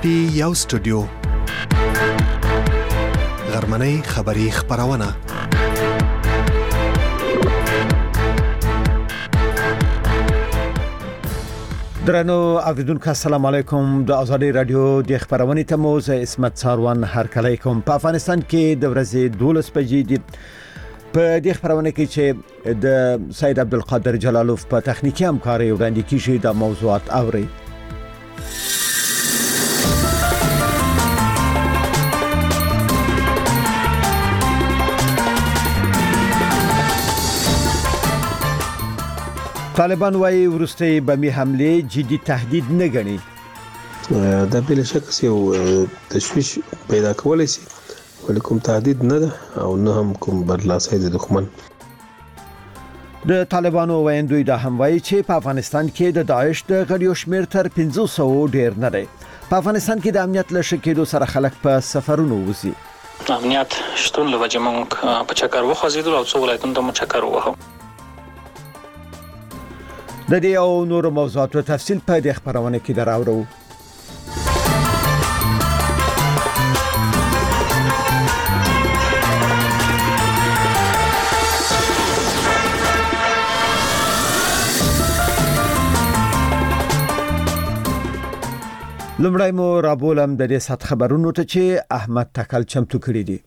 پی یو سټوډیو غرمنۍ خبری خبرونه درنو اوریدونکو السلام علیکم. د آزادی رادیو د خبرونې ته مو زه اسمت ساروان هرکلی کوم. په افغانستان کې د ورځې 12 بجې دي. په دې خبرونه کې چې د سید عبدالقادر جلالوف په تخنیکی همکاري وړاندې کیږي د موضوعات اوري. طالبان وايي ورسته بمي حمله جدي تهدید نه غني. دا بل شک یو تشویش پیدا کولای شي ولیکم تهدید نه ده او نه هم کوم برلاسي د دښمن. د طالبانو ویندوی دا هم وایي چې په افغانستان کې د داعش د غړیو شمیر تر 500 ډیر نه دی. په افغانستان کې د امنیت له شکېدو سره خلک په سفرونو وځي. امنیت شتون لوجه مونږ په چکر وخوځیدل او څو ولایتونو ته چکر ووهو. د دې او نور موضوعاتو تفصیل په دې خبرونه کې دراوړو. لمړی مو رابولم د دې سات خبرونو ته چې احمد تکل چمتو کړی دی.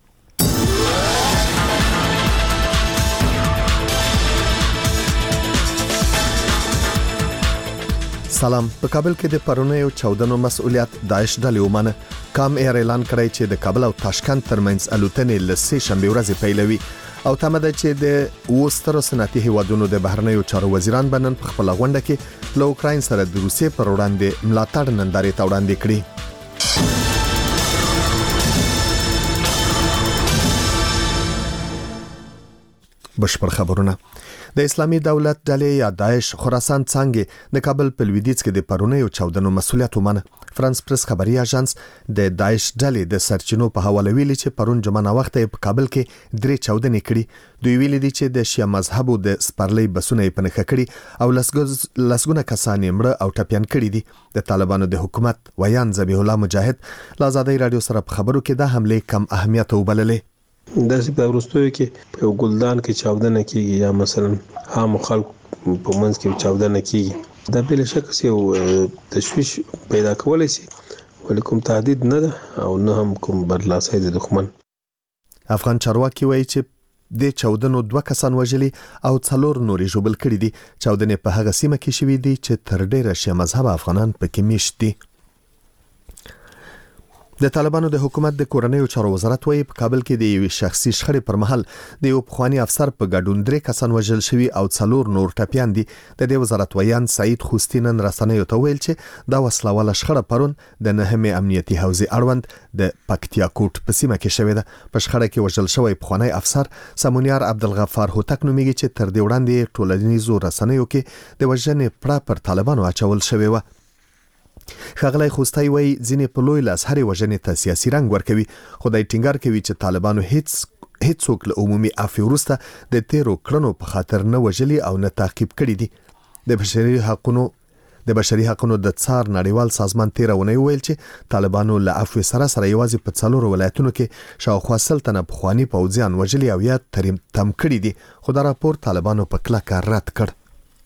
سلام. په کابل کې د پرونیو چاودنو مسؤلیت داعش ډلې ومنه. کام ایر اعلان کړی چې د کابل او تاشکند ترمنځ الوتنې لسې شنبه ورځ پیلوي او تمه ده چې د وستر صنعتي هیوادونو د بهرنیو چارو وزیران بنن په خپل غونډه کې له اوکراین سره د روسیې پر وړاندې ملاتړ نندارې ته وړاندې کړي. بشپړ خبرونه. د اسلامي دولت ډلې یا داعش خراسان څنګه د کابل په لویدیځ کې د پرونیو چاودنو مسؤلیت ومنه. فرانس پریس خبري اژانس د داعش ډلې د سرچینو په حواله ویلي چې پرون جمعه وخت په کابل کې درې چاودنې کړي. دوی ویلي دي چې د شیعه مذهبو د سپرلۍ بسونه په نخښه کړي او لسګونه کسان مړه او ټپيان کړي دي. د طالبانو د حکومت ویان ذبیح الله مجاهد لا آزادی رادیو سره په خبرو کې د حمله کم اهمیت وبللې. داسې په ورستوي کې په ګلدان کې چاودنه کیږي یا مثلا عام خلک په منځ کې چاودنه کیږي. دا بل شک یو تشویش پیدا کولای شي ولیکم تهدید نه ده او نه هم کوم برلاسي د دښمن. افغان چارواکي وایي چې د چاودنو 2 کسان وژلي او 4 نورې ژوبل کړي دي. چاودنې په هغه سیمه کې شوې دي چې تر ډیره شیعه مذهب افغانان پکې میشت دي. د طالبانو د حکومت د کورنیو چارو وزارت وايي په کابل کې د یو شخصي شخړې پر مهال د یو پخوانی افسر په ګډون 3 کسان وژل شوي او 4 نور ټپيان دي. د دې وزارت ویان سعید خوستینن رسنیو ته ویل چې دا وسلواله شخړه پرون د نهمه امنیتي حوزې اړوند د پکتیا کوټ په سیمه کې شوې ده. په شخړه کې وژل شوی پخوانی افسر سمونیار عبدالغفار هوتک نومیږي چې تر دې وړاندې ټولنیزو رسنیو کې د وژنې پړه پر طالبانو اچول شوی و. خغلی خوستای وای ځینې په لوی لاس هرې وژنې ته سیاسي رنګ ورکوي. خدای ټینګار کوي چې طالبانو هیڅوک له عمومي عفو وروسته د تیرو کړنو په خاطر نه وژلي او نه تعقیب کړي دي. د بشري حقوقو د څار نړیوال سازمان تیرونه ویل چې طالبانو له عفو سره یوازې په 4 ولایتونو کې شاوخوا 100 تنه پخوانی پوځیان وژلي او یا تم کړي دي. خو دا راپور طالبانو په کلکه رد کړ.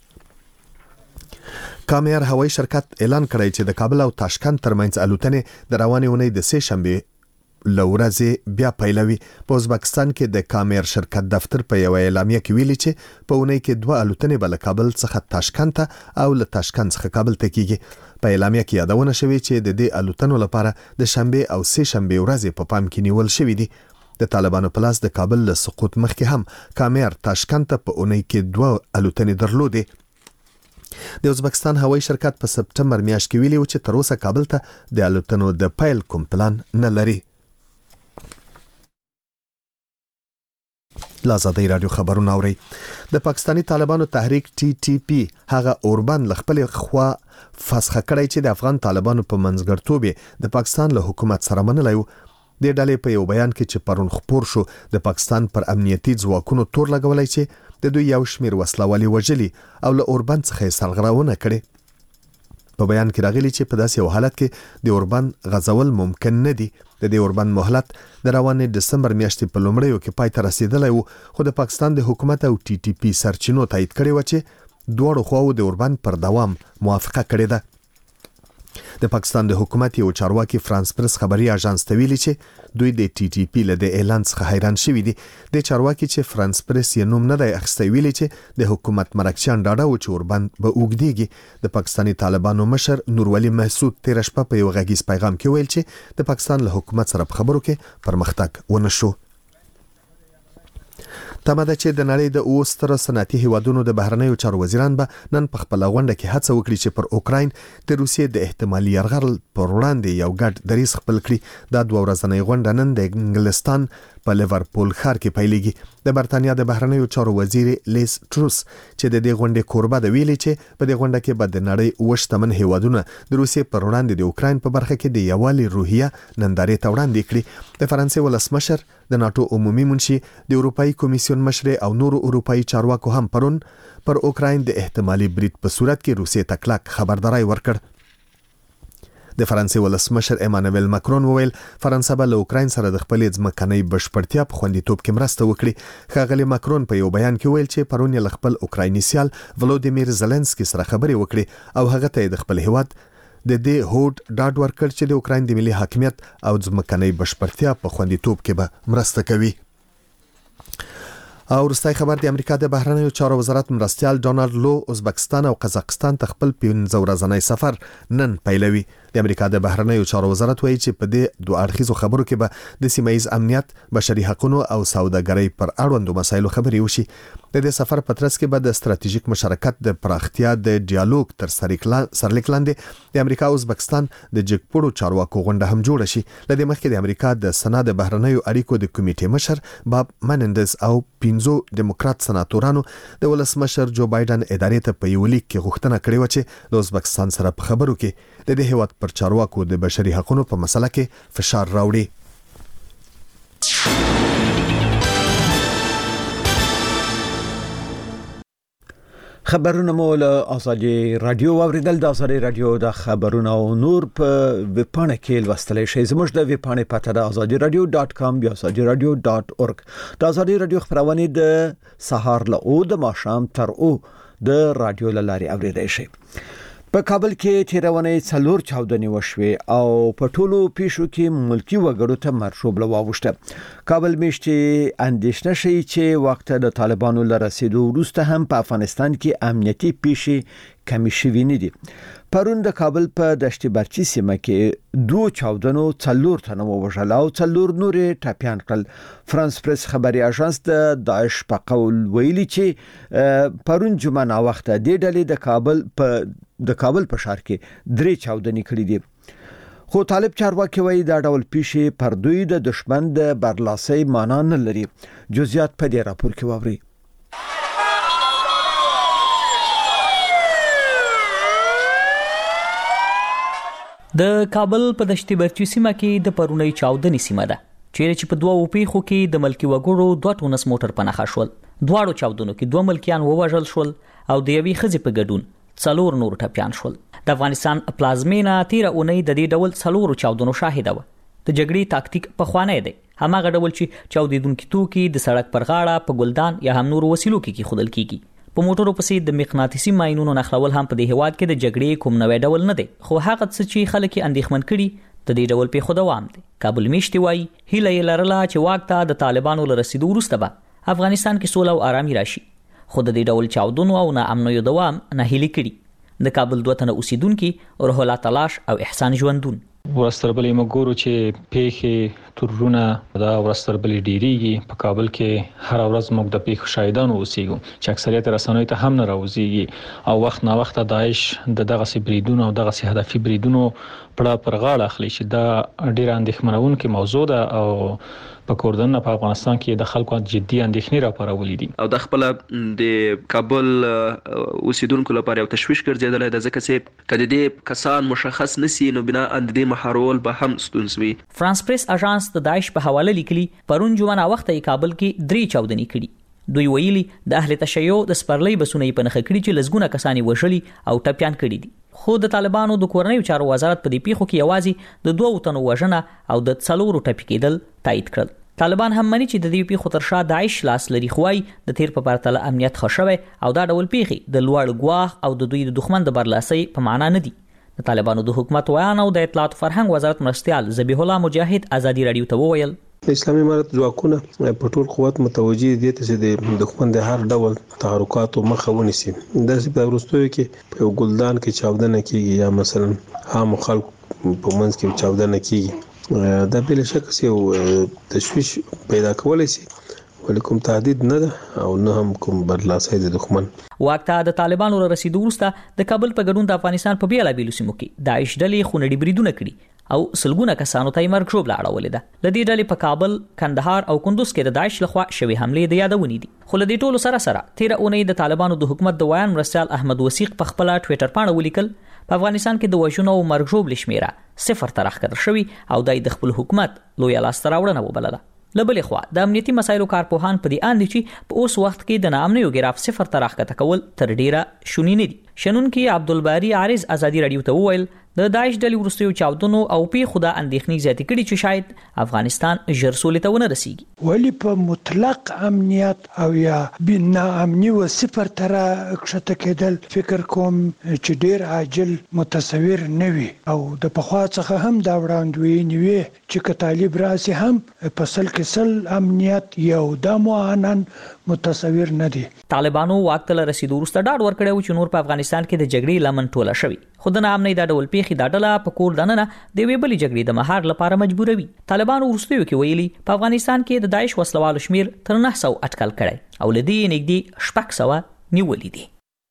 کامیر هوایي شرکت اعلان کړی چې د کابل او تاشکند ترمنځ الوتنې د روانې اونۍ د 3 شنبه لورځې بیا پیلوي. په ازبکستان کې د کامیر شرکت دفتر په یو اعلامیه کې ویلي چې په اونۍ کې 2 الوتنې بل کابل څخه تاشکند ته او له تاشکند څخه کابل ته کیږي. په اعلامیه کې یادونه شوې چې د دې الوتنو لپاره د شنبه او 3 شنبه ورځې په پام کې نیول شوې دي. د طالبانو په لاس د کابل له سقوط مخکې هم کامیر تاشکند ته په اونۍ کې 2 الوتنې درلودې. د ازبکستان هوایي شرکت په سپټمبر میاشت کې ویلي و چې تر اوسه کابل ته د الوتنو د پیل کوم پلان نه لري. لازادی رادیو خبرونه اوري. د پاکستانی طالبانو تحریک TTP هغه اوربند لخپل خوا فسخه کړی چې د افغان طالبانو په منځګړتوب د پاکستان له حکومت سره منلای و. د ډلې په یو بیان کې چې پرون خبر شو د پاکستان پر امنیتي ځواکونو تور لګولای چې د دوی یو شمیر وسلوالي وژلي او له اوربند څخه سرغړونه کړي. په بیان کې راغلي چې په داسې حالت کې د اوربند غزول ممکن نه دي. د اوربند مهلت د روانې دسمبر میاشتې په لومړیو کې پای ته رسیدلی و، خو د پاکستان د حکومت او ټي ټي پی سرچینو تایید کړی و چې دواړو خواو د اوربند پر دوام موافقه کړې ده. د پاکستان د حکومت یو چارواکي فرانس پرس خبري اژانس ته ویلي چې دوی د ټي ټي پی له د اعلان څخه حیران شوي دي. د چارواکي چې فرانس پرس یې نوم نه دی اخیستی ویلي چې د حکومت مرکچیان ډاډه و چې اوربند به اوږدیږي. د پاکستاني طالبانو مشر نورولي محسود تیر شپه په یو غږیز پیغام کې ویل چې د پاکستان له حکومت سره په خبرو کې پرمختګ ونه شو. تمه ده چې د نړۍ د اوستر صنعتي هیوادونو د بهرنیو چارو وزیران به نن په خپل غونډه کې هڅه وکړي چې پر اوکراین د روسیې د احتمالي یرغل پر وړاندې یو ګډ دریځ خپل کړي. دا 2 ورځنۍ غونډه نن د انګلستان په لیورپول ښار کې پیلېږي. د برتانیا د بهرنیو چارو وزیر لیس ټروس چې د دې غونډې کوربه د ویلي چې په دې غونډه کې به د نړۍ وشتمن هیوادونه د روسیې پر وړاندې د اوکراین په برخه کې د یووالي روحیه نندارې ته وړاندې کړي. د فرانسې ولسمشر، د ناتو عمومي منشي، د اروپאי کمیسیون مشر او نورو اروپאי چارواکو هم پرون پر اوکراین د احتمالي برید په صورت کې روسیې ته کلک خبرداري ورکړ. د فرانسې ولسمشر ایمانوئل ماکرون وویل فرانسه به له اوکراین سره د خپلې ځمکنۍ بشپړتیا په خوندیتوب کې مرسته وکړي. ښاغلي ماکرون په یو بیان کې ویل چې پرون یې له خپل اوکرایني سیال ولودیمیر زيلنسکي سره خبرې وکړي او هغه ته د خپل هیواد د دې هوډ ډاډ ورکړ چې د اوکراین د ملي حاکمیت او ځمکنۍ بشپړتیا په خوندیتوب کې به مرسته کوي. او وروستی خبر د امریکا د بهرنیو چارو وزارت مرستیال ډونالد لو ازبکستان او قزاقستان ته خپل 15 ورځنی سفر نن پیلوي. د امریکا د بهرنیو چارو وزارت وایي چې په دې دوه اړخیزو خبرو کې به د سیمه ایز امنیت، بشري حقوقو او سوداګرۍ پر اړوندو مسایلو خبرې وشي. د دې سفر په ترڅ کې به د ستراتیژیک مشارکت د پراختیا د ډیالوګ تر سرلیک لاندې د امریکا او ازبکستان د جګپوړو چارواکو غونډه هم جوړه شي. لدې مخکې د امریکا د سنا د بهرنیو اړیکو د کمیټې مشر باب منندز او 15 دیموکرات سناتورانو د ولسمشر جو بایدن ادارې ته په یو لیک کې غوښتنه کړې و چې د ازبکستان سره په خبرو کې د دې هیواد پر چارواکو د بشري حقوقو په مسله کې فشار راوړي. خبرونه مول ازادي رادیو اوریدل. د ازادي رادیو د خبرونو او نور په ویبپاڼه کې لوستلی شئ. زموږ د ویبپاڼې پته د azadiradio.com یا azadiradio.org. د ازادي رادیو خبرونه د سهار له او د ماښام تر او د رادیو لاري اوریدل شئ. په کابل کې تیرونې څلور چاودنې وشوې او په ټولو پیښو کې ملکی وګړو ته مرشوب لواوښته. کابل میشتي اندېښنه شي چې وخت د طالبانو لرسیدو وروسته هم په افغانستان کې امنیتي پیښې کمی شوي نه دي. پرون د کابل په دشت برچی سیمه کې 2 چاودنو 4 تنه وژل او 4 نورې ټاپیان کړل. فرانس پرس خبري اژانس د داعش په قول ویلي چې پرون جمعه نا وخت د ډلې د کابل په ښار کې 3 چاودنې کړې دي. خو طالب چارواکي وایي دا ډول پیښې پر دوی د دشمن د برلاسۍ معنا نه لري. جزئیات په دې راپور کې واوري. د کابل په دشت برچی سیمه کې د پرونی چاودنې سیمه ده چیرې چې په دوه پیښو کې د ملکی وګړو 2 ټونس موټر پناخه شول. دواړو چاودنو کې 2 ملکیان ووژل شول او د یوې ښځې په ګډون 4 نور ټپیان شول. د افغانستان پلازمینه تیر اونۍ د دې ډول 4 چاودنو شاهده و. د جګړې تاکتیک په خوانه دی هماغه ډول چې چاودیدونکو توکي د سړک پر غاړه په ګلدان یا هم نور وسیلو کې خودل کیږي. په موټرو پسې د مغناطیسي ماینونو نخلول هم په دې هواد کې د جګړې کوم نوې ډول نه دی. خو هغه څه چې خلک اندېښمن کړي د دې ډول په خو دوام دی. کابل میشتي وایي هیله یې لرله چې واکته د طالبانو لرسیدو وروسته به افغانستان کې سوله او آرامي راشي. خو د دې ډول چاودنو او ناامنیو دوام نه هلي کړي. د کابل 2 تنه اوسیدونکو روح الله تلاش او احسان ژوندون ورستربلې مګورو چې پیښې ترونه دا ورستربلې ډیریږي. په کابل کې هر ورځ موږ د پیښو شاهدان اوسېږو چې اکثریت رسنیو ته هم نه راوځي او وخت نا وخت داعش دغه بریدونو او دغه هدفي بریدونو پر غاړه اخلي چې دا ډیر اندېښمنونکې موضوع ده او په کوردن په افغانستان کې د خلکو جدي اندېښنې راپارولې دي او د خپل د کابل اوسیدونکو لپاره یو تشویش ګرځیدل د ځکه چې کله دې کسان مشخص نسی نو بنا اند دې محرول به هم ستونزوي. فرانس پریس اژانس د داعش په حواله لیکلي پرون جمعه وخت یې کابل کې 3 چاودنې کړي. دوی ویلي د اهل تشیع د سپرلۍ بسونه په نخ کړي چې لزګونه کسانی وژلي او ټپیان کړي دي. خو د طالبانو د کورنیو چارو وزارت په دې پیښو کې یوازې د 2 تنو وژنه او د 4 ټپي کېدل تایید کړل. طالبان هم مني چې د دې پیښو تر شا داعش لاس لري، خوای د تیر په پرتله امنیت خوشوي او دا ډول پیښې د لوړ ګواښ او د دوی د دښمن د برلاسي په معنا نه دي. د طالبانو د حکومت ویان او د اطلاعات فرهنګ وزارت مرستيال ذبیح الله مجاهد ازادي رادیو ته وویل اسلامي امارت ځواکونه په ټول قوت متوجي دي چې د دښمن د هر ډول تحرکاتو مخه ونیسي. د سپه وروستیو کې په ګلدان کې چاودنه کیږي یا مثلا عام خلک په منځ کې چاودنه کیږي، دا بل شک یو تشویش پیدا کولای شي، ولیکم تهدید نه ده او نه هم کوم برلاسي د دښمن. واکته د طالبانو رسیدو وروسته د کابل په ګډون د افغانستان په بیلابیلو سیمو کې داعش ډلې خونړي بریدونه کړي او سلګونه کسانو ته مرګ ژوبله اړولې ده. د دې ډلې په کابل، کندهار او کندوز کې د داعش لخوا شوی حملې د یادونې دي. خو له دې ټولو سره 13 اونۍ د طالبانو د حکومت د ویان مرستيال احمد وثیق په خپل ټوئیټر باندې ولیکل په افغانستان کې د وژنو او مرګ ژوبلې شمیره 0 ته راښکته شوی او د خپل حکومت لوی لاسته راوړنه وبلله. لبلې خوا د امنیتي مسایلو کارپوهان په دې اند چې په اوس وخت کې د ناامنیو ګراف 0 ته راښکته کول تر ډیره شونی نه دي. شنونکي عبدالباری عارض ازادي رادیو ته وویل د داعش ډلې وروستیو چاودنو او پیښو د اندېښنې زیاتې کړي چې شاید افغانستان ژر سولې ته ونه رسیږي. ولی په مطلق امنیت او یا بنا امنی و 0 ته راښکته کېدل فکر کوم چې ډیر عاجل متصور نه وي او د پخوا څخه هم دا وړاندوینې وي چې که طالب راسي هم په سل کې امنیت یو د معانن متصور نه دي. طالبانو واک ته رسیدو وروسته ډاډ ورکړی چې نور په افغانستان کې د جګړې لمن ټوله شوی، خو د ناامنۍ دا ډول پیښې دا ډله په کور دننه د وی بلې جګړې د مهار لپاره مجبوروي. طالبانو وروستیو کې ویلي په افغانستان کې د داعش وسلوالو شمیر تر 900 اټکل کړي او لدی نږدې 600 نیولې دي.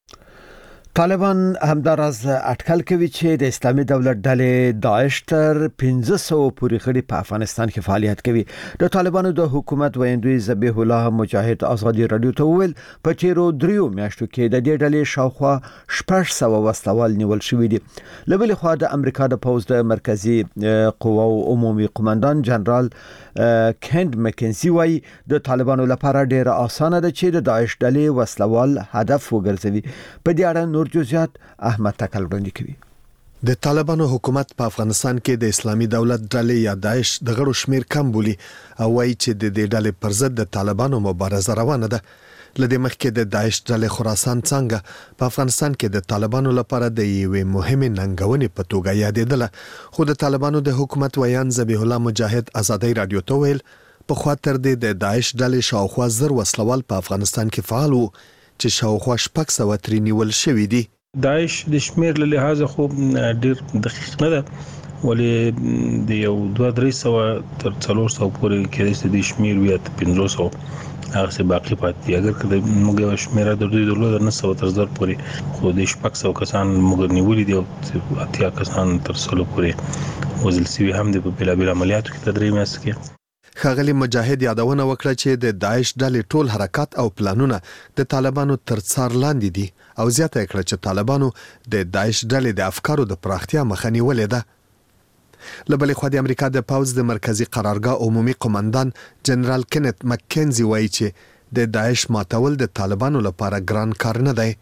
طالبان همدارز اټکل کوي چې د اسلامي دولت ډلې داعش تر 1500 پورې غړي په افغانستان کې فعالیت کوي. د طالبانو د حکومت ویاندوی ذبیح الله مجاهد ازادي رادیو ته ویل په تیرو 3 میاشتو کې د دې ډلې شاوخوا 600 وسلوال نیول شوې دي. لبلې خوا د امریکا د پوز د مرکزی قواو عمومي قومندان جنرال کند مکنزي وايي د طالبانو لپاره ډېر اسانه ده چې د داعش ډلې وسلوال هدف وګرځوي. په دې اړه نور جزئیات احمد تکل وړاندې کوي. د طالبانو حکومت په افغانستان کې د اسلامي دولت ډلې یا داعش د غړو شمیر کم بولی او وايي چې د دې ډلې پر ضد د طالبانو مبارزه روانه ده. لدې مخکې د داعش ډلې خراسان څنګه په افغانستان کې د طالبانو لپاره د یوې مهمه ننګونې په توګه یادېدله، خو د طالبانو د حکومت ویان ذبیح الله مجاهد ازادي رادیو ته ویل په خاطر د داعش ډلې شاوخوا 1000 وسلوال په افغانستان کې فعال وو چې شاوخوا 600 ترې نیول شوی دي. داعش د شمیر له لحاظه خو ډیر دقیق نه ده، ولې د یو 200 تر 400 پورې کې د شمیر ویا 500 هغه څه باقی پاتې. اگر کله موږ یو شمیر د دوی د 900 تر 1000 پورې خو د 600 کسان موږ نیولې دي او 80 کسان تر 100 پورې وزل سوي هم د بلابل عملیاتو کې تدریب میاست کې. خاغلی مجاهد یادونه وکړه چې د داعش ډلې ټول حرکات او پلانونه د طالبانو تر څار لاندې دي او زیاته کړه چې طالبانو د داعش ډلې د افکارو د پراختیا مخه نیولې ده. لبلې خو د امریکا د پوز د مرکزی قرارګاه عمومي قومندان جنرال کینت مکنزي وایي چې د داعش ماتول د طالبانو لپاره ګران کار نه دی.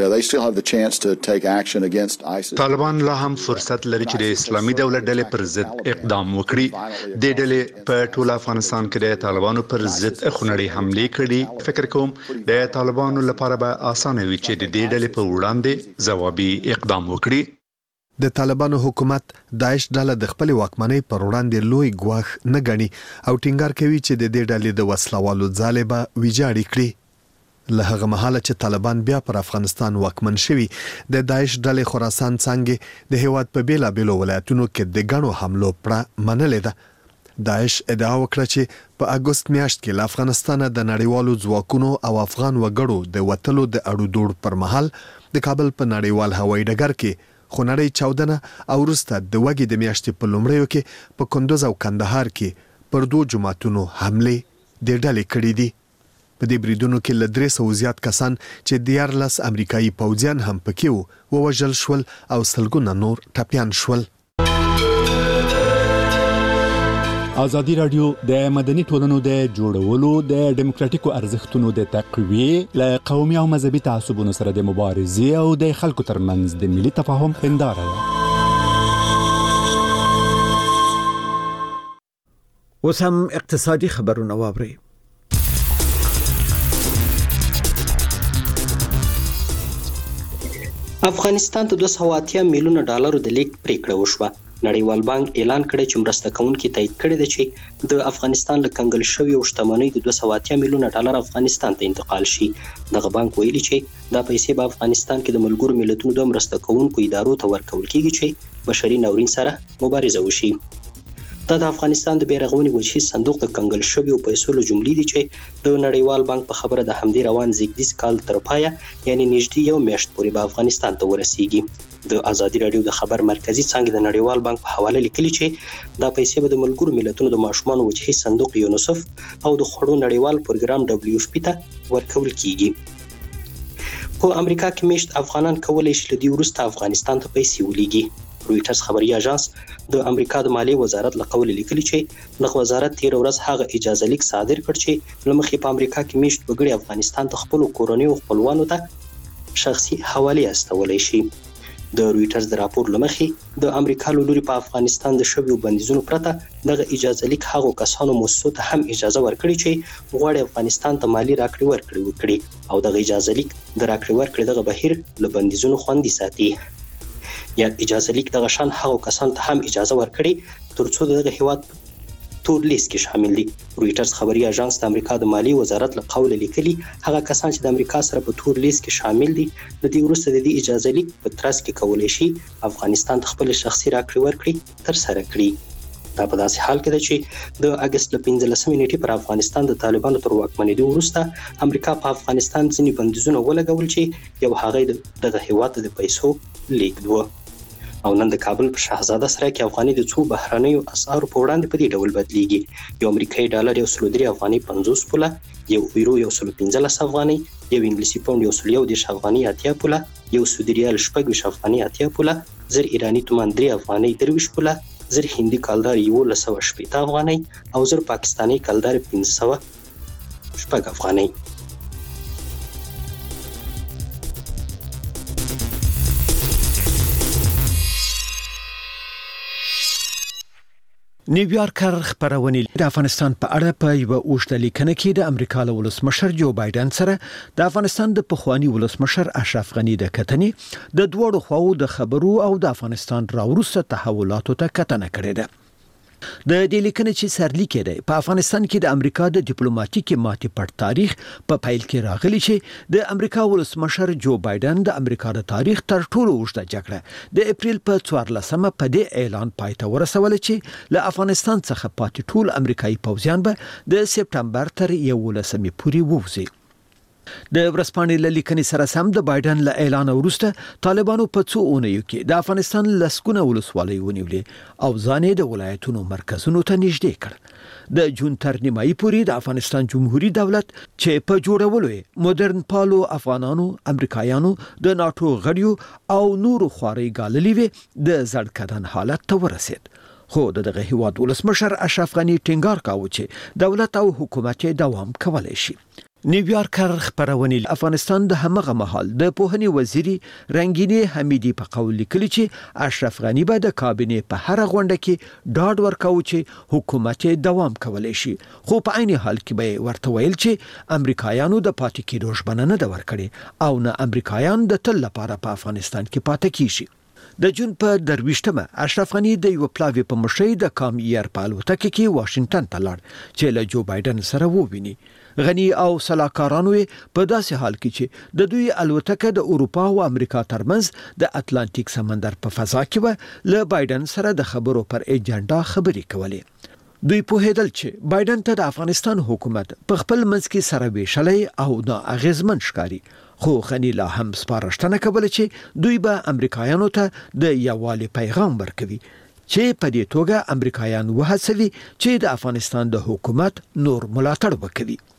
طالبان لا هم فرصت لري چې د اسلامي دولت ډلې پر ضد اقدام وکړي. د ډلې په ټول افغانستان کې د طالبانو پر ضد خونړي حمله کړي. فکر کوم د طالبانو لپاره به اسانه وي چې د دې ډلې په وړاندې ځوابي اقدام وکړي. د طالبانو حکومت داعش ډله د خپل واکمنۍ پر وړاندې لوی ګواښ نه ګڼي او ټینګار کوي چې د دې ډلې د وسلوالو ځاله به ویجاړ کړي. له هغه مهاله چې طالبان بیا پر افغانستان واکمن شوي، د داعش ډلې خراسان څنګه د هیواد په بیلابیلو ولایتونو کې د غنو حملو پړه منلې ده. داعش ادعا وکړه چې په اگست میاشت کې له افغانستان د نړیوالو ځواکونو او افغان وګړو د وټلو د اړو دوړ پر مهال د کابل په نړیوال هوایي ډګر کې خونړی چاودنه او وروسته د وګړي د میاشتې په لومړیو کې په کندوز او کندهار کې پر 2 جماعتونو حمله د ډلې کړې دي. په دې بریدونو کې له 300 زیات کسان چې 14 امریکایي پوځیان هم پکې وو ووژل شول او سلګونه نور ټپيان شول. ازادي رادیو د مدني ټولنو د جوړولو د ډیموکراتیکو ارزښتونو د تقویې ل قومي او مذهبي تعصبونو سره د مبارزې او د خلکو ترمنځ د ملي تفاهم هنداره ده. اوس هم اقتصادي خبرونه واوري. افغانستان ته 280 میلیونه ډالر د لیک پریکړه وشوه. نړیوال بانک اعلان کړی چې مرسته کوونکي تایید کړی دی چې د افغانستان له کنګل شوی او شتمنۍ د 280 میلیونه ډالر افغانستان ته انتقال شي. دغه بانک ویلي چې دا پیسې په افغانستان کې د ملګرو ملتونو د مرسته کوونکو ادارو ته ورکول کیږي چې بشري ناورین سره مبارزه وشي. دا د افغانستان د بیرغونی وجهي صندوق د کنګل شوی او پیسو له جملې دي چې د نړیوال بانک په خبره د همدې روان زیږدیز کال تر پایه یعنی نږدې یو میاشت پورې به افغانستان ته ورسیږي. د ازادي رادیو د خبر مرکزی څنګه د نړیوال بانک په حواله لیکلي چې دا پیسې به د ملګرو ملتونو د ماشومان وجهي صندوق یونیسف او د خوړو نړیوال پروګرام WFP ته ورکول کیږي. په امریکا کې میشت افغانان کولای شي لدی ورسته افغانستان ته پیسې ولېږي. رويټرز خبري اژانس د امریکا د مالیې وزارت له قول لیکلي چې دغه وزارت تیر ورځ هغه اجازه لیک صادر کړ چې لمخې په امریکا کې میشت وګړي افغانستان ته خپل کورونی او خپلوانو ته شخصي حواله استولای شي. د رويټرز د راپور لمخې د امریکا لوري په افغانستان د شویو بندیزونو پرته دغه اجازه لیک هغه کسانو مؤسسو ته هم اجازه ورکړي چې غواړي افغانستان ته مالی راکړې ورکړي وکړي او دغه اجازه لیک د راکړې ورکړې دغه بهیر له بندیزونو خوندي ساتي. یا اجازه لیک دغه شان هغه کسان ته هم اجازه ورکړي ترڅو دغه هیواد تور لیست کې شامل دي. رويټرز خبري اژانس د امریکا د مالی وزارت له قول لیکلي هغه کسان چې د امریکا سره په تور لیست کې شامل دي د دې وروسته د دې اجازه لیک په ترڅ کې کولای شي افغانستان ته خپل شخصي راکړې ورکړي تر سره کړي. دا په داسې حال کې ده چې د اگست ل 15 نیټې پر افغانستان د طالبانو تر واکمنۍ وروسته امریکا په افغانستان ځینې بندیزونه ولګول چې یو هغه دغه هیواد د پیسو لیږد و. او نن د کابل په شاهزاده سره کې افغاني د څو بهرنیو اسعارو په وړاندې په دې ډول بدلیږي. یو امریکایي ډالر یو 103 افغاني 50 پوله، یو یورو یو 115 افغاني، یو انګلیسي پاوند یو 110 افغاني 80 پوله، یو سعودي ریال 20 افغاني 80 پوله، زر ایرانی تومان 3 افغاني 23 پوله، زر هندي کالدار 1180 افغاني او زر پاکستاني کالدار 500 افغاني. نیویارکر خبرونه د افغانستان په اړه په یو اوږده لیکنه کې د امریکا له ولسمشر جو بایدن سره د افغانستان د پخوانی ولسمشر اشرف غنی د کتنې د دوړو خواو د خبرو او د افغانستان راوروسته تحولاتو ته کتنه کړې ده. د دې لیکنې چې سرلیک دی په افغانستان کې د امریکا د ډیپلوماټیک ماتې پټ تاریخ په پیل کې راغلی چې د امریکا ولسمشر جو بایدن د امریکا د تاریخ تر ټولو اوږده جګړه د اپریل په 14مه په دې اعلان پای ته ورسول چې له افغانستان څخه پاتې ټول امریکایي پوځیان به د سپټمبر تر 11مې پورې ووځي. د ورسپانې لیکنې سره سم د بایدن له اعلان وروسته طالبانو په څو اونیو کې د افغانستان لسګونه ولسوالۍ ونیولې او ځان د ولایتونو مرکزونو ته نږدې کړ. د جون تر نیمایي پورې د افغانستان جمهوریت دولت چې په جوړولو مدرن پالو افغانانو، امریکایانو، د ناتو غړیو او نورو خواري ګاللې وي د زړکدن حالت ته ورسید. خو دغه هیواد ولسمشر اشرف غنی ټینګار کاوه چې دولت او حکومت دوام کولای شي. نیویارکر خبرونه افغانستان د همغه مهال د پوهنې وزیر رنگینی حمیدی په قول لیکلی چې اشرف غنی به د کابینې په هر غونډه کې ډاډ ورکاوه چې حکومت دوام کولای شي، خو په عین حال کې به ورته ویل چې امریکایانو د پاتې کېدو ژمنه نه ورکړي او نه امریکایان د تل لپاره په افغانستان کې پاتې کیږي. د جون په 23مه اشرف غنی د یو پلاوی په مشرۍ د کام ایر په الوتکه کې واشنگټن ته لاړ چې له جو بایدن سره وویني. غنی او سلاکارانو په داسې حال کې چې د دوی الوتکه د اروپا او امریکا ترمنځ د اتلانتیک سمندر په فضا کې و له بایدن سره د خبرو پر ایجنډا خبرې کولې. دوی په هدل چې بایدن ته د افغانستان حکومت په خپل منځ کې سره ویشلې او نا اغیزمن ښکاری، خو غنی لا هم سپارښتنه کوله چې دوی به امریکایانو ته د یووالي پیغام ورکوي چې په دې توګه امریکایان وهڅوي چې د افغانستان د حکومت نور ملاتړ وکړي.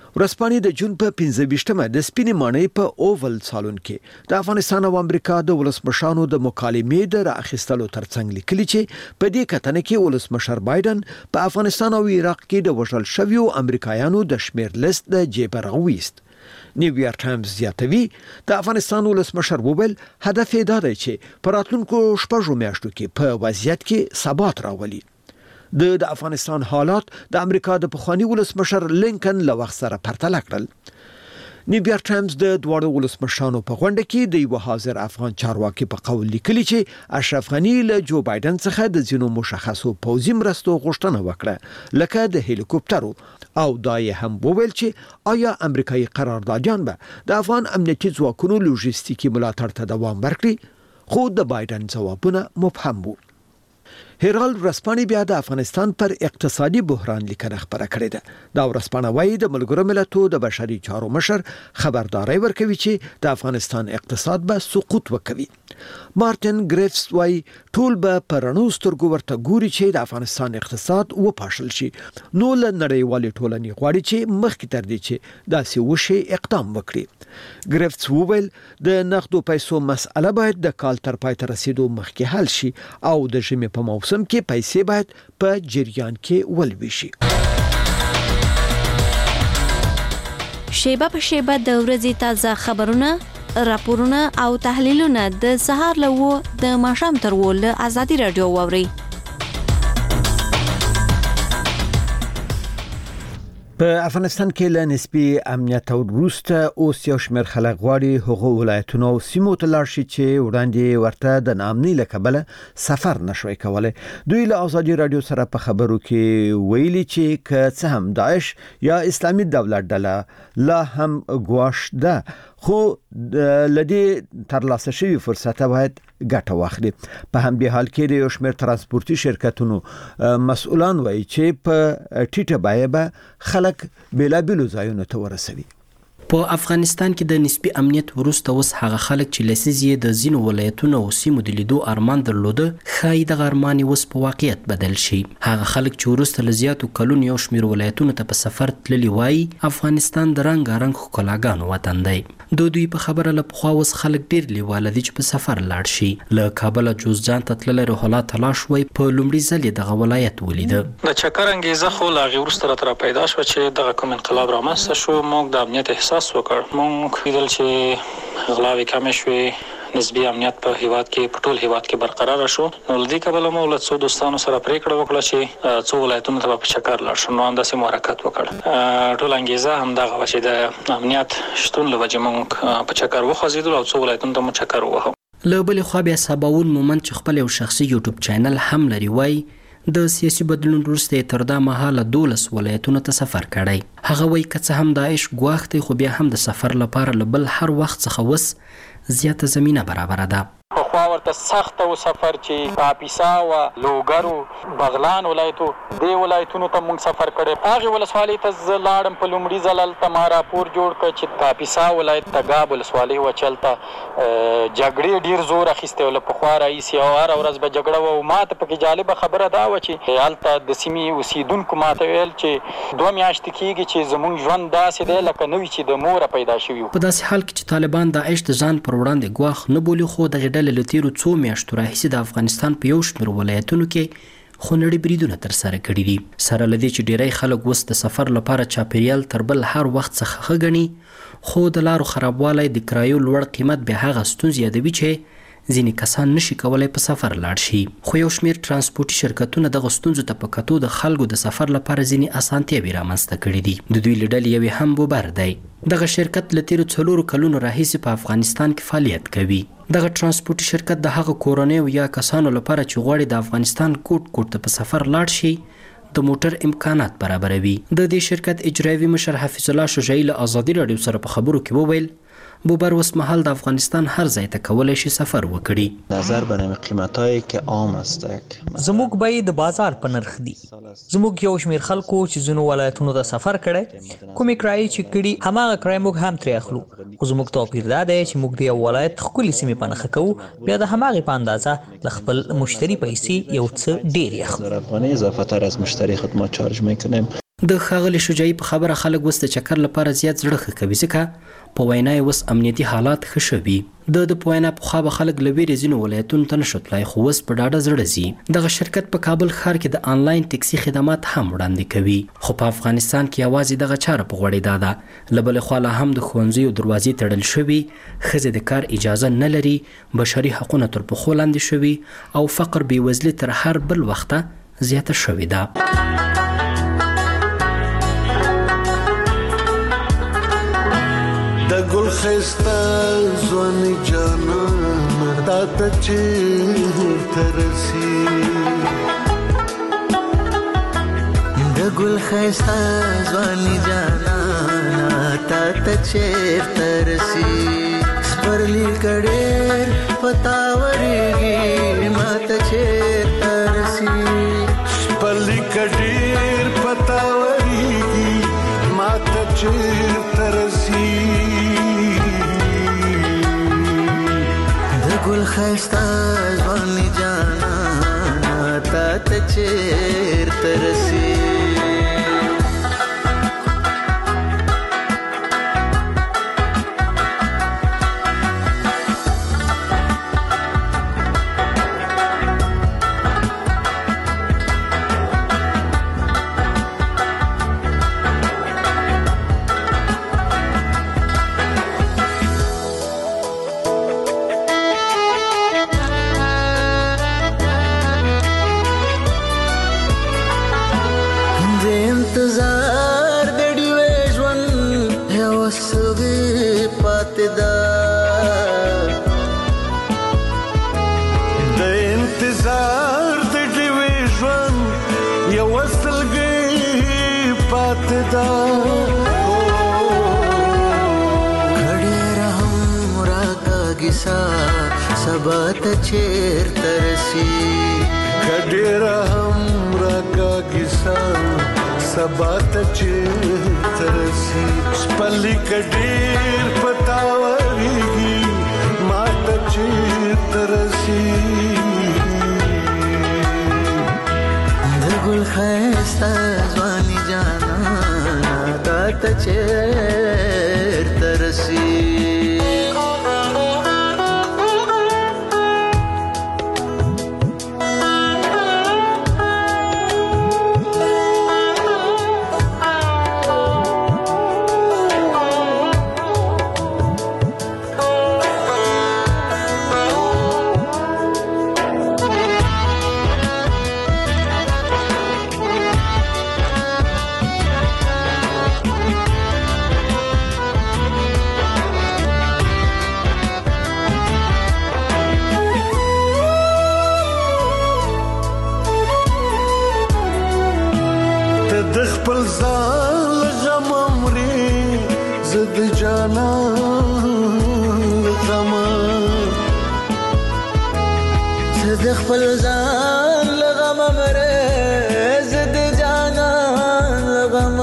ورځپاڼې د جون په 15مه د سپینې ماڼۍ په اوول سالون کې د افغانستان او امریکا د ولسمشرانو د مکالمې د راخستلو ترڅنګ لیکلي چې په دې کتنه کې ولسمشر بایدن په افغانستان او عراق کې د وژل شویو امریکایانو د شمیر لیست د جیب راوویست. نیویارک ټایمز زیاتوي د افغانستان ولسمشر وویل هدف یې دا دی چې په راتلونکو شپږو میاشتو کې په وضعیت کې ثبات راولي. د افغانستان حالات د امریکا د پخوانی ولسمشر لینکن له وخت سره پرتله کړل. نیویارک ټایمز د دواړو ولسمشرانو په غونډه کې د یو حاضر افغان چارواکي په قول لیکلي چې اشرف غنی له جو بایدن څخه د ځینو مشخصو پوځي مرستو غوښتنه وکړه لکه د هلیکوپټرو او دا یې هم وویل چې آیا امریکایي قراردادیان به د افغان امنیتي ځواکونو لوژستیکي ملاتړ ته دوام ورکړي خو د بایدن ځوابونه مبهم وو. هرالد ورځپاڼې بیا د افغانستان پر اقتصادي بحران لیکنه خبره کړې ده. دا ورځپاڼه وايي د ملګرو ملتونو د بشري چارو مشر خبرداري ورکوي چې د افغانستان اقتصاد به سقوط وکوي. مارټن ګریفس وايي ټول به پرانو سترګو ورته ګوري چې د افغانستان اقتصاد وپاشل شي. نو له نړیوالې ټولنې غواړي چې مخکې تر دې چې داسې وشي اقدام وکړي. ګریفس وویل د نقدو پیسو مسأله باید د کال تر پای ته رسیدو مخکې حل شي او د ژمي په موسم کې پیسې باید په جریان کې ولوي. شیبه په شیبه د ورځې تازه خبرونه، راپورونه او تحلیلونه د سهار له 9 د ماښام تر 10 له ازادي رادیو واوري. په افغانستان کې له نسبي امنیت او وروسته اوس یو شمېر خلک غواړي هغو ولایتونو او سیمو ته لاړ شي چې وړاندې ورته د ناامنۍ له کبله سفر نشوي کولی. دوی له ازادي رادیو سره په خبرو کې ویلي چې که څه هم داعش یا اسلامي دولت ډله لا هم ګواښ ده خو لدی ترلاسه شوی فرصت باید ګټه واخلي. په همدې حال کې د یو شمېر ترانسپورتي شرکتونو مسؤلان وایي چې په ټیټه بیه به خلک بیلابیلو ځایونو ته ورسوي. په افغانستان کې د نسبي امنیت وروسته اوس هغه خلک چې لسیزې د ځینو ولایتونو او سیمو د لیدو ارمان درلوده ښایي دغه ارمان اوس په واقعیت بدل شي. هغه خلک چې وروسته له زیاتو کلونو یو شمېر ولایتونو ته په سفر تللي وایي افغانستان د رنګارنګ ښکلاګانو وطن دی. دوی په خبره له پخوا اوس خلک ډېر لیواله دي چې په سفر لاړ شي. له کابله جوزجان ته تللی روح الله تلاش وایي په لومړي ځل یې دغه ولایت ولیده. د چکر انګیزه خو له هغې وروسته راته راپیدا شوه چې دغه کوم انقلاب رامنځته شو. موږ د امنیت احساس وکړ. موږ لیدل چې غلاوې کمې شوې، نسبي امنیت په هیواد کې په ټول هیواد کې برقرار شو. نو له دې کبله مو له څو دوستانو سره پریکړه وکړه چې څو ولایتونو ته په چکر لاړ شو. نو همداسې مو حرکت وکړ. ټول انګیزه همدغه وه چې د امنیت شتون له وجې موږ په چکر وخوځېدلو او څو ولایتونو ته مو چکر ووهو. له بلې خوا بیا سباوون مومند چې خپل یو شخصي یوټیوب چینل هم لري وایي د سیاسي بدلون وروسته تر دا مهاله 12 ولایتونو ته سفر کړی. هغه وایي که څه هم داعش ګواښ دی خو بیا هم د سفر لپاره له بل هر وخت څخه وس زیاته زمینه برابره ده. خو ورته سخت او سفر چې کاپیسا او لوګرو بغلان ولایتو دی ولایتونو ته موږ سفر کړی. هغه ولسوالۍ ته زلاړم په لومړي ځل ته ما راپور جوړ کړ چې کاپیسا ولایت ته ګاب ولسوالۍ وچلته جګړې ډیر زور اخیسته ول په خوا رئیس او هر ورځ به جګړه و. ما ته پکې جالبه خبره دا و چې حالت د سیمې اوسیدونکو ماته ویل چې 2 میاشتې کېږي چې زموږ ژوند داسې دی لکه نوې چې د مور پیدا شوی. په داسې حال کې چې طالبان داعش د ځان پر وړاندې ګواښ نه بولي خو د ډلې له تیرو څو میاشتو راهیسې د افغانستان په یو شمېر ولایتونو کې خونړي بریدونه ترسره کړي دي. سره له دې چې ډیری خلک اوس د سفر لپاره چاپیریال تر بل هر وخت څخه ښه ګڼي خو د لارو خرابوالی د کرایو لوړ قیمت بیا هغه ستونزې یادوي چې ځینې کسان نشي کولای په سفر لاړ شي. خو یو شمېر ترانسپورتي شرکتونه دغه ستونزو ته په کتو د خلکو د سفر لپاره ځینې اسانتیاوې رامنځته کړي دي. د دوی له ډلې یوې هم بوبر دی. دغه شرکت له تیرو 4 کلونو راهیسې په افغانستان کې فعالیت کوي. دغه ترانسپورتي شرکت د هغه کورنیو یا کسانو لپاره چې غواړي د افغانستان کوټ ته په سفر لاړ شي د موټر امکانات برابروي. د دې شرکت اجرایوي مشر حفیظ الله شجاعي له ازادي رادیو سره په خبرو کې وویل بوبر اوس مهال د افغانستان هر ځای ته کولای شي سفر وکړي. نظر به نمی قیمتایی که عام است زموږ بیې د بازار په نرخ دي. زموږ یو شمېر خلکو چې ځینو ولایتونو ته سفر کړی کومې کرایې چې کړي هماغه کرایه موږ هم ترې اخلو. خو زموږ توپیر دا دی چې موږ د یو ولایت ښکلې سیمې په نښه کوو بیا د هماغې په اندازه له خپل مشتري پیسې یو څه ډېرې اخلو. افغانۍ اضافه تر از مشتری خدمات چارج میکنیم. د ښاغلي شجاعي په خبره خلک اوس د چکر لپاره زیات زړه ښه کوي ځکه په وینا یې اوس امنیتي حالات ښه شوي. د په وینا پخوا به خلک له ویرې ځینو ولایتونو ته نشو تلای خو اوس په ډاډه زړه ځي. دغه شرکت په کابل ښار کې د آنلاین ټکسي خدمات هم وړاندې کوي خو په افغانستان کې یوازې دغه چاره په غوړېدا ده. له بلې خوا لا هم د ښوونځیو دروازې تړل شوي، ښځې د کار اجازه نه لري، بشري حقونه تر پښو لاندې شوي او فقر بېوزلي تر هر بل وخته زیاته شوې ده. د ګل خسته ځواني جانان تا ته چیرته رسي، د ګل خسته ځواني جانان تا ته چیرته رسي، سپرلی کډېر پتاورېږي ما ته چیرته رسي، سپرلی کډېر پتاورېږي ما ته چیرته رسي، ګل خسته ځواني جانا تا ته چیرته رسي. سبا ته چیرته رسي، کډېره هم راکاږي سبا ته چیرته رسي، سپرلی کډېر پتاورېږي ما ته چیرته رسي، د ګل ښایسته ځواني جانا تا ته چیرته رسي. خپل ځان لغم مره زد جانان لغم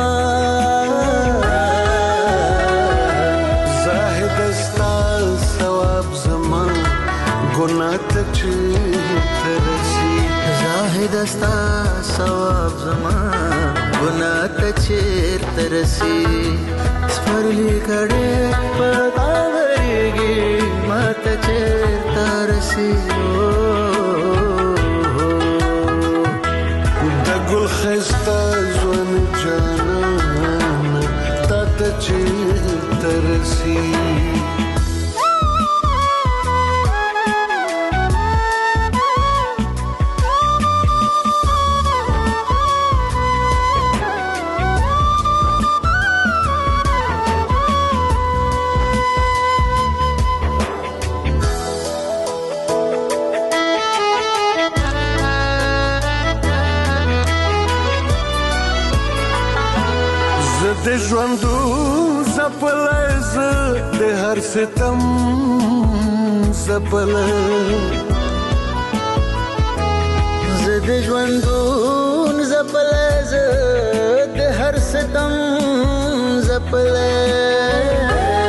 زاهد استا ثواب زمان ګناه ته چیرته رسي، زاهد استا ثواب زمان ګناه ته چیرته رسي، سپرلی کډېر پتاورېږي ما ته چیرته رسي، ګل خسته ځواني جانان تا ته چیرته رسي. د ژوندو زپلای زه د هر ستم زپلای، زه د ژوندو زپلای زه د هر ستم زپلای،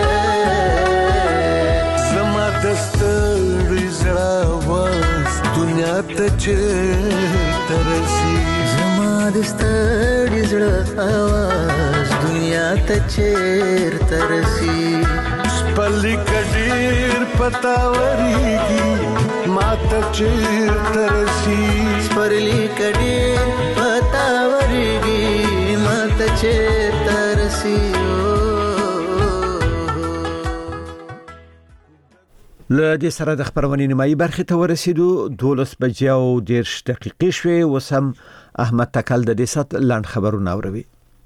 زما د ستړي زړه واز دنیا ته چیرته رسي، زما د ستړي زړه आवाज دنیا ته چیرته رسي پلی کډیر پتاوريږي ما ته چیرته رسي پلی کډیر پتاوريږي ما ته چیرته رسي لدې سره د خبرونې نیمایي برخې ته ورسېدو 12:10 شوې وسم احمد تکل د دې سات لاند خبرونه اوروي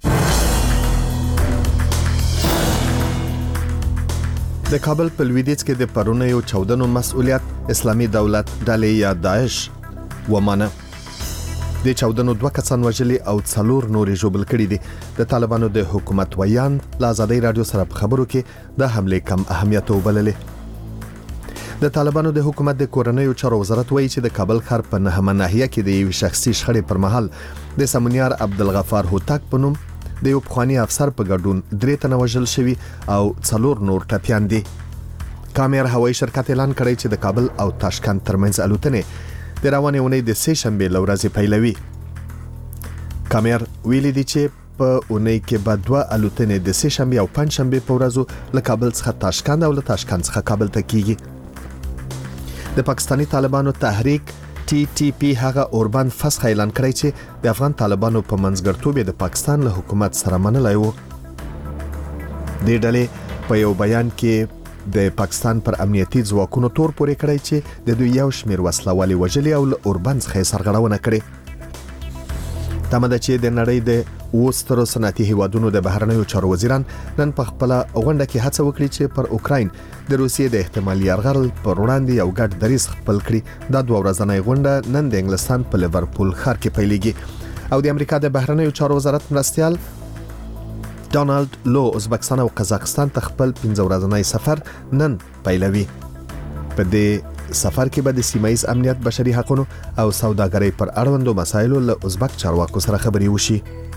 د کابل په لویدیځ کې د پرونیو چاودنو مسؤلیت اسلامي دولت ډلې یا داعش ومانه د چاودنو 2 کسان وژلي او 4 نورې ژوبل کړي دي د طالبانو د حکومت ویان ل آزادۍ رادیو سره په خبرو کې د حمله کم اهمیت وبللې د طالبانو د حکومت د کورنیو چارو وزارت وایي چې د کابل ښار په نهمه ناحیه کې د یو شخصي شخړې پر مهال د سمونیار عبدالغفار هوتک په نوم د یو پخوانی افسر په ګډون 3 تنه وژل شوي او 4 نور ټپيان دي کامیر هوایي شرکت اعلان کړی چې د کابل او تاشکند ترمنځ الوتنې د روانې اونۍ د 3 شنبه لورځي پیلوي کامیر ویلي دي چې په اونۍ کې به 2 الوتنې د 3 شنبه او 5 شنبه په ورځو له کابل څخه تاشکند او له تاشکند څخه کابل ته کیږي د پاکستانی طالبانو تحریک TTP هغه اوربان فسخ اعلان کړی چې د افغان طالبانو په منځګړتوب د پاکستان له حکومت سره منلای وو د ډلې په یو بیان کې د پاکستان پر امنیتي ځواکونو تور پورې کړی چې د دوی یو شمیر وسلوالي وژلي او اوربان څخه سرغړونه کړې تمه ده چې د نړۍ د وسترو صنعتي هیوادونو د بهرنیو چارو وزیران نن په خپل غونډه کې هڅه وکړي چې پر اوکراین د روسیې د احتمالي یرغل پر وړاندې یو ګډ دریځ خپل کړي دا 2 ورځنۍ غونډه نن د انګلستان په لیورپول ښار کې پیلېږي او د امریکا د بهرنیو چارو وزارت مرستيال ډونالد لو ازبکستان او قزاقستان ته خپل 15 ورځنی سفر نن پیلوي په دې سفر کې به د سیمایي امنیت بشري حقوقو او سوداګرۍ پر اړوندو مسایلو له ازبک چارواکو سره خبري وشي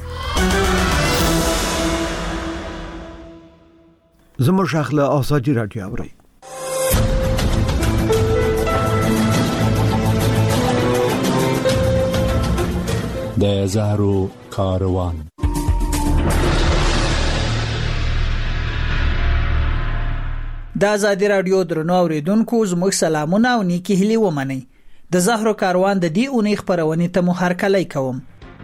زموږ شاخله آزادی رادیو اوري د زهرو کاروان د آزادی رادیو درنو اوریدونکو زموږ سلامونه او نیکی هیلې ومنئ د زهرو کاروان د دې اونۍ خبرونه ته مو هرکلی کوم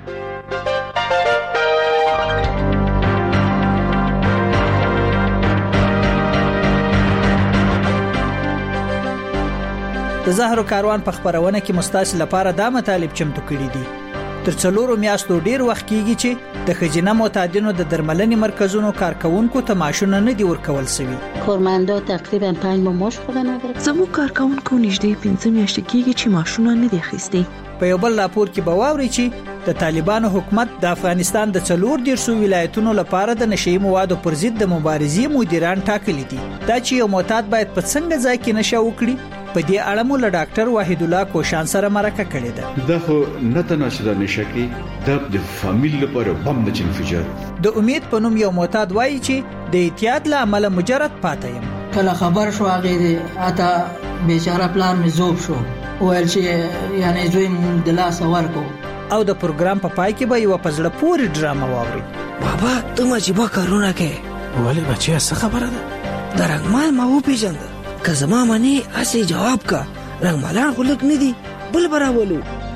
د زهرو کاروان په خبرونه کې مستاسي لپاره دا مطالب چمتو کړي دي تر 4 میاشتو ډیر وخت کېږي چې د خجینه معتادینو د درملنې مرکزونو کارکونکو ته معاشونه نه دی ورکول شوی کارمندا تقریبا 5 ماه معاش خود نه گرفت زمو کارکونکو نږدې 15 میاشتې کېږي چې معاشونه نه دی اخیستي په یو بل راپور کې بواوري چې د طالبانو حکومت د افغانستان د 4 ولایتونو لپاره د نشئی موادو پر ضد د مبارزې مدیران ټاکلي دي دا چې یو معتاد باید په څنګه ځای کې نشه وکړي په دې اړه مو له ډاکټر وحید الله کوشان سره مرکه کړې ده دا خو نه تناسب نشکی د فامیل لپاره بم د انفجار د امید په نوم یو معتاد وایي چې د احتیاط له عمله مجرد پاتې یم کله خبر شو هغه دې اته بیچاره پلان مې زوب شو ویل چې یعنی زوی د لاس ورکو او د پروګرام په پای کې به یو پزړه پوری ډرامه واوري بابا ته مجيبه کارونه کې ولی بچیا څه خبره ده درنګمال ما و پیژند که زما منی اسی جواب کا رنگمالان خلق ندی بل براولو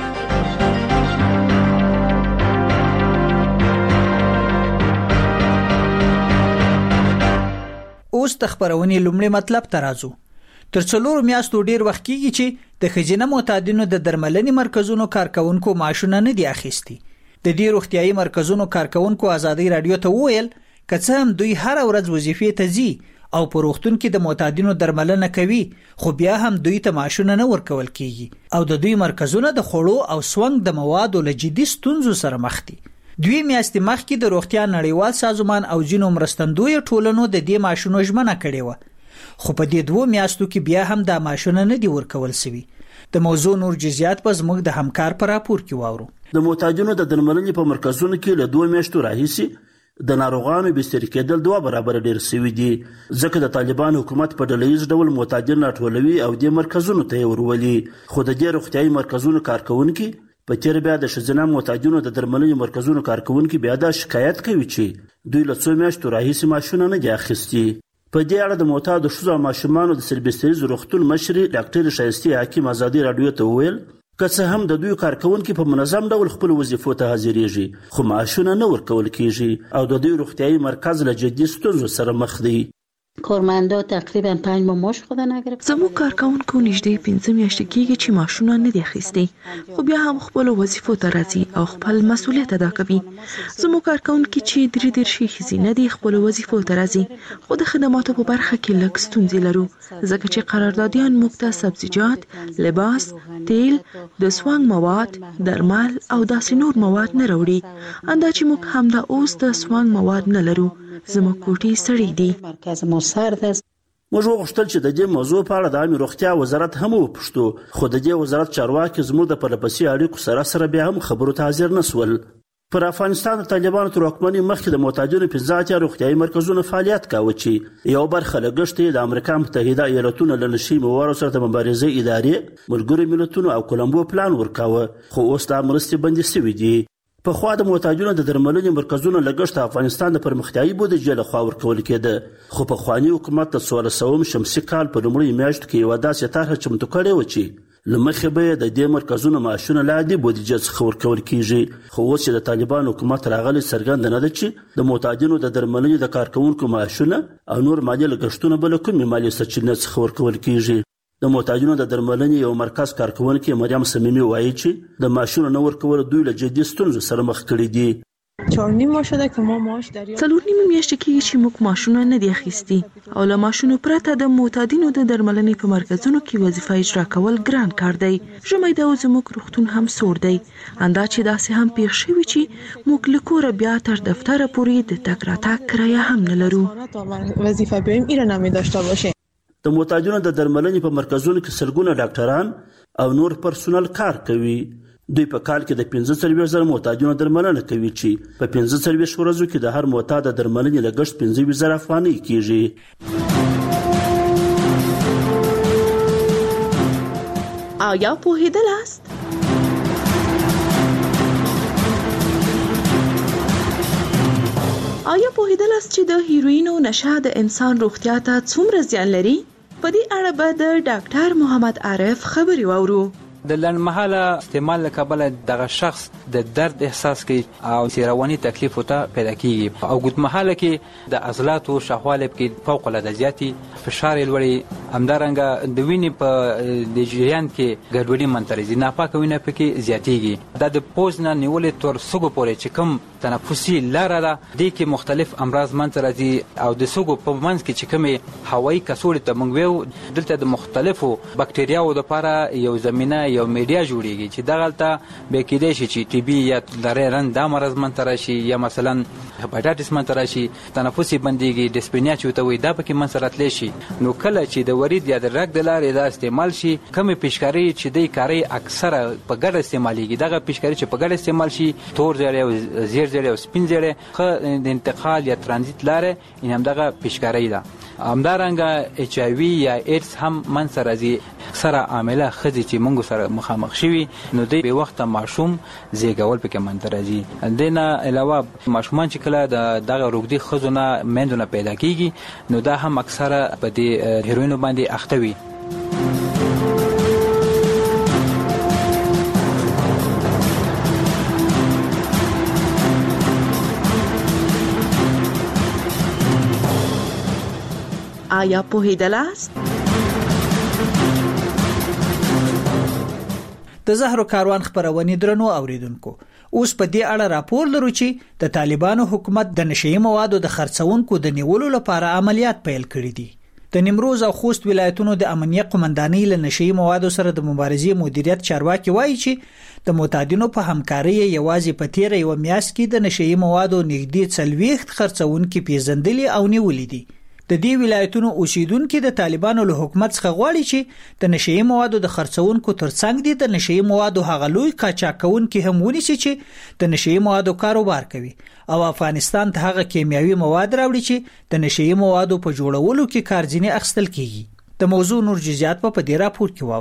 اوس تخبرونی لومړی مطلب ترازو تر 4 میاشتو ډیر وخت کېږي چې د خجینه معتادینو د درملنې مرکزونو کارکونکو معاشونه نه دی اخیستي د دې روغتيایي مرکزونو کارکونکو آزادۍ رادیو ته وویل کڅ هم دوی هر ورځ وظیفې ته ځي او په روغتون کې د معتادینو درملنه کوي خو بیا هم دوی ته معاشونه نه ورکول کیږي او د دوی مرکزونه د خوړو او سونګ د موادو له جدي ستونزو سره مخ دي دوی میاشتې مخکې د روغتیا نړیوال سازمان او ځینو مرستندوی ټولنو د دې معاشونو ژمنه کړې و خو په دې 2 میاشتو کې بیا هم د معاشونه نه دی ورکول شوی د موضوع نور جزئیات په زموږ د همکار پر راپور کې واورو د معتادینو د درملنې په مرکزونو کې له 2 میاشتو راهیسي د ناروغانو بستر کېدل 2 برابر ډیر شوی دي ځکه د طالبان حکومت په ډلهیز ډول معتادین راټولوي او د مرکزونو ته ورولي خو د دې روغتيایي مرکزونو کارکونکو په تیر بیا د ښځینه معتادینو د درملنې مرکزونو کارکونکي بیا دا شکایت کوي چې دوی له 2 میاشتو راهیسې معاشونه نه دي اخیستي. په دې اړه د معتادو ښځو او ماشومانو د سربستریز روغتون مشرې ډاکټر شایستې حکیم ازادي رادیو ته وویل که څه هم د دوی کارکونکي په منظم ډول خپل وظیفو ته حاضرېږي خو معاشونه نه ورکول کیږي او د دوی روغتیایي مرکز له جدي ستونزو سره مخ دی. کارمندا تقریبا 5 ماه معاش خود نگرفتن. زموږ کارکونکو نږدې 15 میاشتې کېږي چې معاشونه نه دي اخیستي خو بیا هم خپل وظیفو ته راځي او خپل مسؤلیت ادا کوي. زموږ کارکونکي چې 3 ښځې دي خپل وظیفو ته راځي خو د خدماتو په برخه کې لږ ستونزې لرو ځکه چې قراردادیان موږ ته سبزیجات، لباس، تیل، د سوانګ مواد، درمل او داسې نور مواد نه راوړي. اندا چې موږ هم د اوس د سوانګ مواد نه لرو. زموږ کوټې سړې دي. موږ وغوښتل چې د دې موضوع په اړه د عامه روغتیا وزارت هم وپوښتو خو د دې وزارت چارواکي زموږ د پرلپسې اړیکو سره بیا هم خبرو ته حاضر نسول. پر افغانستان د طالبانو تر واکمنۍ مخکې د معتادینو 15 روغتیایي مرکزونو فعالیت کاوه چې یو برخه لګښت یې د امریکا متحده ایالاتونو له نشي موارو سره د مبارزې ادارې ملګرو ملتونو او کولمبو پلان ورکاوه خو اوس دا مرستې بندې شوې دي. په خوا د معتادینو د درملنې مرکزونو لګښت افغانستان د پرمختیایي بودیجې له خوا ورکول کېده خو په خواني حکومت د 1400 شمسي کال په لومړۍ میاشتو کې یوه داسې طرحه چمتو کړې وه چې له مخې به یې د دې مرکزونو معاشونه له عادي بودیجې څخه ورکول کېږي خو اوس چې د طالبان حکومت راغلی څرګنده نه ده چې د معتادینو د درملنې د کارکونکو معاشونه او نور مالي لګښتونه به له کومې مالي سرچینې څخه ورکول کېږي. د معتادینو د درملنې یو مرکز کارکونکي مریم صمیمي وایي چې د معاشونو نه ورکول دوی له جدي ستونزو سره مخ کړي دي. 4 ماه شده که ما معاش داریم. 4 میاشتې کېږي چې موږ معاشونه نه دي اخیستي او له معاشونو پرته د معتادینو د درملنې په مرکزونو کې وظیفه اجرا کول ګران کار دی. ژمی دا زموږ روغتون هم سوړ دی. اندا چې داسې هم پیښ شوي چې موږ له کوره بیا تر دفتر پورې د تګ راتګ کرایه هم نه لرو. وظیفه بریم ایره نمی داشته باشه. د معتادینو د درملنې په مرکزونو کې سلګونه ډاکټران او نور پرسونل کار کوي. دوی په کال کې د 15,000 معتادینو درملنه کوي چې په 15 ورځو کې د هر معتاد د درملنې لګښت 15,000 افغانۍ کیږي. آیا پوهیدلاست؟ آیا پوهیدلاست چې د هیروین او نشه د انسان روغتیا ته څومره زیان لري؟ په دې اړه به د ډاکټر محمد عارف خبري واورو. د لنډمهاله استعمال له کبله دغه شخص د درد احساس کوي او رواني تکلیف ته پیدا کیږي او اوږدمهاله کې د عضلاتو شاوخواله کې فوق العاده زیاتی فشار لوړي همدارنګه د وینې په د جریان کې ګډوډي منترزي ناپاکه وینه پکې زیاتیږي. دا د پوز نه نیولې تر سګو پورې چې کوم تنفسي لاره ده د کې مختلف امراض منترزي او د سګو په منځ کې چې کومه هوایي کڅوړې ته موږ ویو دلته د مختلفو بکټریاوو لپاره یو زمينه یو میډیا جوړیږي چې دغلته به کېدای شي چې ټي بي یا لرن د مرز منتر شي یا مثلا هپاتایټس منتر شي تنفسي بنديږي ډسپینیا چې وي دا پکې منسرت لشي. نو کله چې د ورید یا د رګ د لارې دا استعمال شي کومه پیشکاری چې د کاری اکثره په ګډه استعماليږي دغه پیشکاری چې په ګډه استعمال شي تور زړې او زیر زړې او سپین زړې خو د انتقال یا ترانزیت لارې ان هم دغه پیشکاری ده. همدارنګه ایچ آی وی یا ایډز هم منسرزي سره عامله خزي چې موږ سره مخامخ شوي نو د به وخت ماشوم زیږول پکې منترزي. دینه علاوه ماشومان چې کله دغه روغدي خزونه مندونه پیدا کیږي نو دا هم اکثره په دې هیروین باندې اخته وي. آیا پوهیدلاست؟ د زهرو کاروان خبرونه درنو اوریدونکو اوس په دې اړه راپور لرو چې د طالبانو حکومت د نشئی موادو د خرڅونکو د نیولو لپاره عملیات پیل کړي دي. د نیمروز او خوست ولایتونو د امنیت قومندانۍ له نشئی موادو سره د مبارزې مدیریت چارواکي وایي چې د معتادینو په همکارۍ یوازې په تیر یو میاشت کې د نشئی موادو نږدې 40 خرڅونکو پیژندلي او نیولې دي. د دې ولایتونو اوسیدونکو د طالبانو له حکومت څخه غواړي چې د نشئی موادو د خرڅونکو ترڅنګ د نشئی موادو هغه لوی قاچاقونکو هم ونیسي چې د نشئی موادو کاروبار کوي او افغانستان ته هغه کیمیاوي مواد راوړي چې د نشئی موادو په جوړولو کې کارځینې اخیستل کیږي. د موضوع نور جزئیات په دې راپور کې واورو.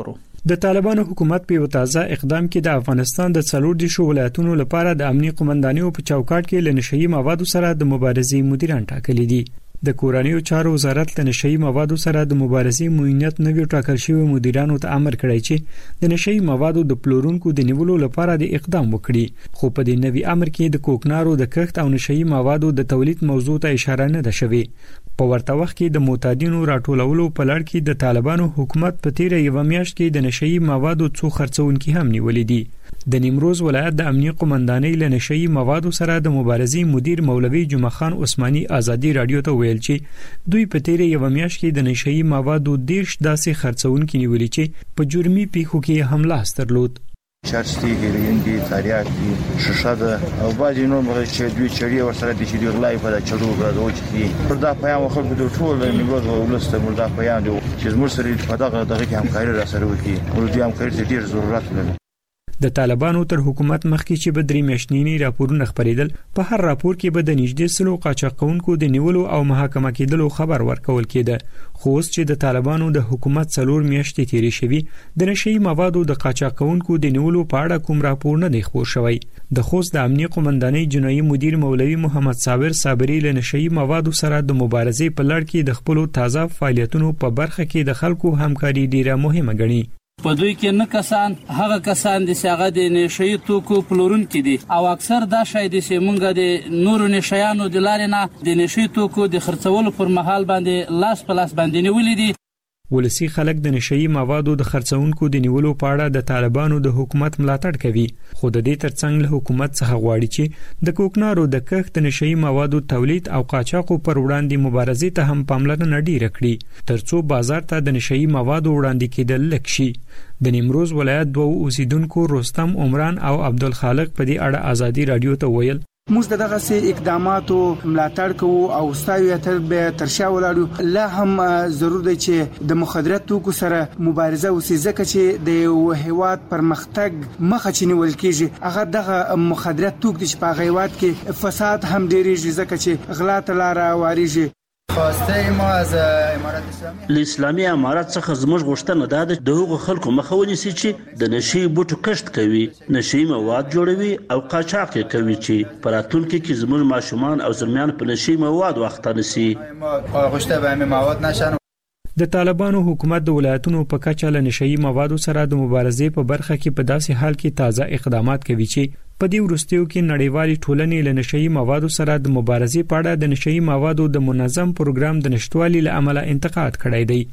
د طالبانو حکومت په تازه اقدام کې د افغانستان د 14 ولایتونو لپاره د امنیت قومندانیو په چوکاټ کې لنشئی موادو سره د مبارزې مدیران ټاکلي دي. د کورنیو چارو وزارت د نشئی موادو سره د مبارزې موینت نوی ټاکل شوی مدیرانو ته امر کړی چې د نشئی موادو د پلورونکو د نیولو لپاره د اقدام وکړي. خو په دې نوی امر کې د کوکنارو د کښت او نشئی موادو د تولید موضوع ته اشاره نه ده شوې. په ورته وخت کې د معتادینو راټولولو په لړ کې د طالبانو حکومت په تیر یو میاشت کې د نشئی موادو څو خرڅونکي هم نیولې دي. د نیمروز ولایت د امنیت قومندانۍ له نشئی موادو سره د مبارزې مدیر مولوي جمعه خان عثماني ازادي رادیو ته ویل چې دوی په تیر یو میاشت کې د نشئی موادو 10 داسې خرڅونکي نیولې چې په جرمي پیښو کې هم لاس درلود. چارستی ګرینګي تاریاک دي ششاده او باجی نور مغه چې دوی چړي ورسره د شي غلای په چړو غاډو چې پر دا پیغام خلکو د ټول نیمروز ولسته مردا پیغام دی چې زموږ سره په دغه کې همکاري را سره وکړي او دې همکاري ډیر ضرورت لري. د طالبانو تر حکومت مخکې چې به درې میاشتنی راپورونه خبرېدل په هر راپور کې به د نږدې سلو قاچاقونکو د نیولو او محاکمه کېدلو خبر ورکول کېده. خو اوس چې د طالبانو د حکومت 4 میاشتې تیرې شوي د نشئی موادو د قاچاقونکو د نیولو په اړه کوم راپور نه دی خپور شوی. د خوست د امنیت قومندانۍ جنایي مدیر مولوي محمد صابر صابری له نشئی موادو سره د مبارزې په لړ کې د خپل تازه فعالیتونو په برخه کې د خلکو همکاري ډیره مهمه ګڼي. په دوی کې نه کسان هغه کسان دي چې هغه د نشئی توکو پلورونکي دي او اکثر دا شای دي چې مونږ د نورو نشیانو د لارې نه د نشئی توکو د خرڅولو پر مهال باندې لاس په لاس باندې نیولې دي. ولسی خلک د نشئی موادو د خرڅونکو د نیولو په اړه د طالبانو د حکومت ملاتړ کوي. خو د دې ترڅنګ له حکومت څخه غواړي چې د کوکنارو د کښت د نشئی موادو تولید او قاچاقو پر وړاندې مبارزې ته هم پاملرنه ډیره کړي ترڅو بازار ته د نشئی موادو وړاندې کېدل لږ شي. د نیمروز ولایت دوه اوسیدونکو رستم عمران او عبدالخالق په دې اړه ازادي رادیو ته ویل موږ دغه سي اقداماتو ملاتړ کوو او ستایو ترشا ولاړو لا هم ضرور دی چې د مخدرات توکو سره مبارزه وسي ځکه چې د یو هیواد پرمختګ مخه چنیول کیږي هغه دغه مخدرات توک د په هیواد کې فساد هم ډیریږي ځکه چې غلا تلاره واریږي. خواسته ما از امارات اسلامي الاسلامي امارات څخه زموږ غوښتنه ده د هغو خلکو مخه ونیسي چې د نشئی بوټو کښت کوي نشئی مواد جوړوي او قاچاق کوي چې په راتلونکي کې زموږ ماشومان او زلمیان په نشئی مواد واخته نشي. غوښته به مواد نشن. د طالبانو حکومت د ولایتونو په کچه له نشئی موادو سره د مبارزې په برخه کې په داسې حال کې تازه اقدامات کوي چې په دې وروستیو کې نړیوالې ټولنې له نشئی موادو سره د مبارزې په اړه د نشئی موادو د منظم پروګرام د نشټوالي له امله انتقاد کړی دی.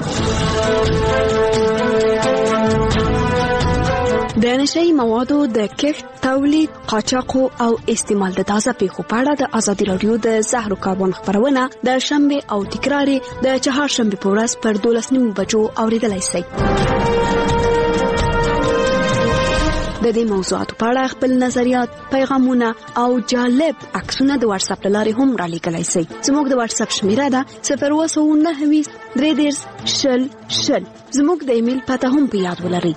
د نشئی موادو د کښت، تولید، قاچاق او استعمال د تازه پیښو په اړه د ازادي رادیو د زهرو کاربن خبرونه د شنبه او تکرار د چهارشنبه په ورځ پر 12:09 بجو اوریدلای شئ. د دې موضوعاتو په اړه خپل نظریات، پیغامونه او جالب عکسونه د واتس اپ لارې هم را لیږلای شئ. زموږ د واتس اپ شمیره ده 029 330 زموږ د ایمیل پته هم په یاد ولرئ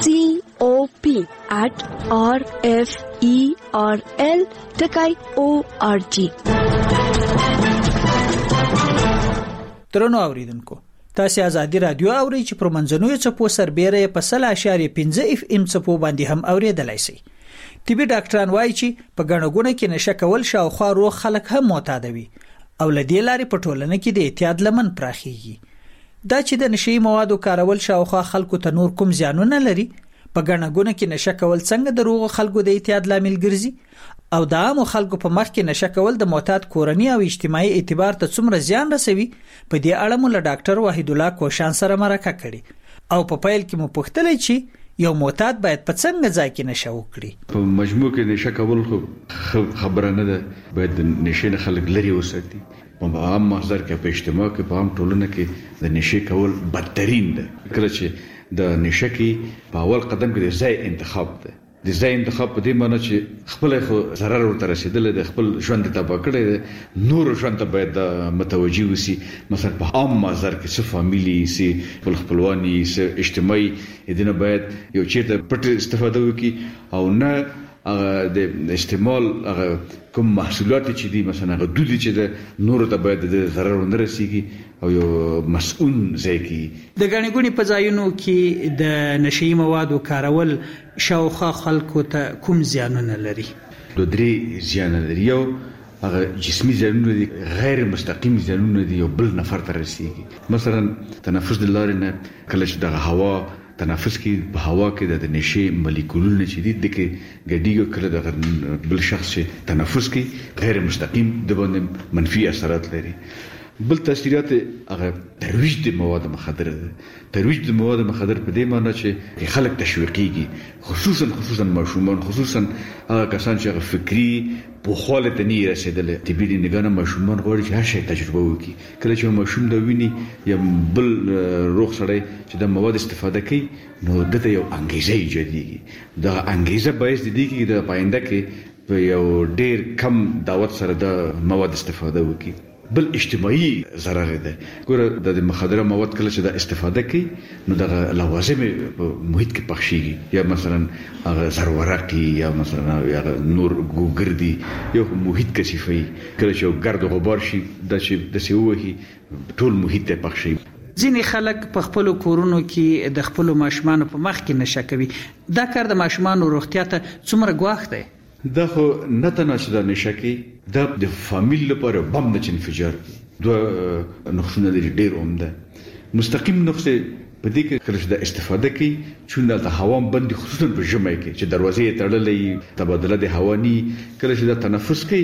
cop@referl.org. ترنو اوریدونکو تاسو ازادي رادیو اورئ چې پر منځنوي چپو سربېره په 0.5 FM چپو باندې هم اوریدلای شئ. طبي ډاکټران وایي چې په غنغونه کې نشه کول شاوخوا روغ خلک هم معتاد وي او لدې لارې په ټولنه کې د اعتیاد لمن پراخیږي. دا چې د نشئی موادو کارول شاوخوا خلکو ته نور کوم زیانونه لري په غنغونه کې نشه کول څنګه د روغ خلکو د اعتیاد لامل ګرځي او د عام خلکو په مخ کې نشه کول د معتاد کورنۍ او اجتماعي اعتبار ته څومره زیان رسوي په دې اړه مو له ډاکټر وحید الله کوشان سره مرکه کړې او په پیل کې مو پوښتلې چې یو معتاد باید په څنګه ځای کې نشه وکړي. په مجموع کې نشه کول خو خبره نه ده، باید د نشې نه خلک لري وساتي. په عام محضر کې په اجتماع کې په عام ټولنه کې د نشې کول بدترین ده. کله چې د نشه کې په اول قدم کې د ځای انتخاب ده. د ځای انتخاب په دې معنی چې خپل خو ضرر ورته رسیدل د خپل ژوند ته پکړې نور ژوند ته باید متوجي وسی. مثلا په عام محضر کې څه فامیلی سي خپلوانی سي اجتماعي دنه باید یو چیرته پټ استفاده وکي او نه هغه د استعمال هغه کوم محصولات چې دي مثلا هغه دودي چې د نور ته باید د ضرر نه رسیږي او یو مسؤل ځای کې د غنی ګونی په ځایونو کې د نشئی موادو کارول شاوخوا خلکو ته کوم زیانونه لري؟ د درې زیان لري. یو هغه جسمي زیانونه دي، غیر مستقیم زیانونه دي، یو بل نفر ته رسیږي. مثلا تنفس د لارې نه کله چې د هوا تنفس کې په هوا کې د نشي مالیکولونه چې دي د کې ګډیږي، کله د بل شخص چې تنفس کې غیر مستقیم د باندې منفي اثرات لري. بل تاثیرات هغه ترویج د مواد مخدره ده. ترویج د مواد مخدره په دې معنی چې خلک تشویقيږي، خصوصا ماشومان، خصوصا هغه کسان چې فکری په خاله ته نه رسیدل. طبي نگاه ماشومان غواړي چې هر شی تجربه وکړي. کله چې ماشوم دا ویني یا بل روغ سړی چې د مواد استفاده کوي نو دته یو انګیزه ایجادېږي. دا انګیزه باعث دي چې د پاینده کې په یو ډیر کم دعوت سره د مواد استفاده وکړي. بل اجتماعي ضرر ده. ګوره د مخدره مواد کله چې د استفاده کوي نو د لوازم په محیط کې پخشيږي، یا مثلا هغه زرورقي یا مثلا نور ګوګردي یو محیط کثیفي. کله چې ګرد غبار شي د سیوهي ټول محیط ته پخشي. ځینې خلک په خپل کورونو کې د خپل ماشومان په مخ کې نشه کوي. دا کار د ماشومان روغتیا ته څومره ګواښ دی؟ دا خو نه تناسب د نشه کې دا د فامیل لپاره بم د انفجار دوه نقصونه لري ډیر عمده. مستقیم نقصه په دې کې کله چې د استفاده کوي چې د هوا بندي خصوصا په ژمي کې چې دروازې تړلې تبادله د هوا ني، کله چې د تنفس کوي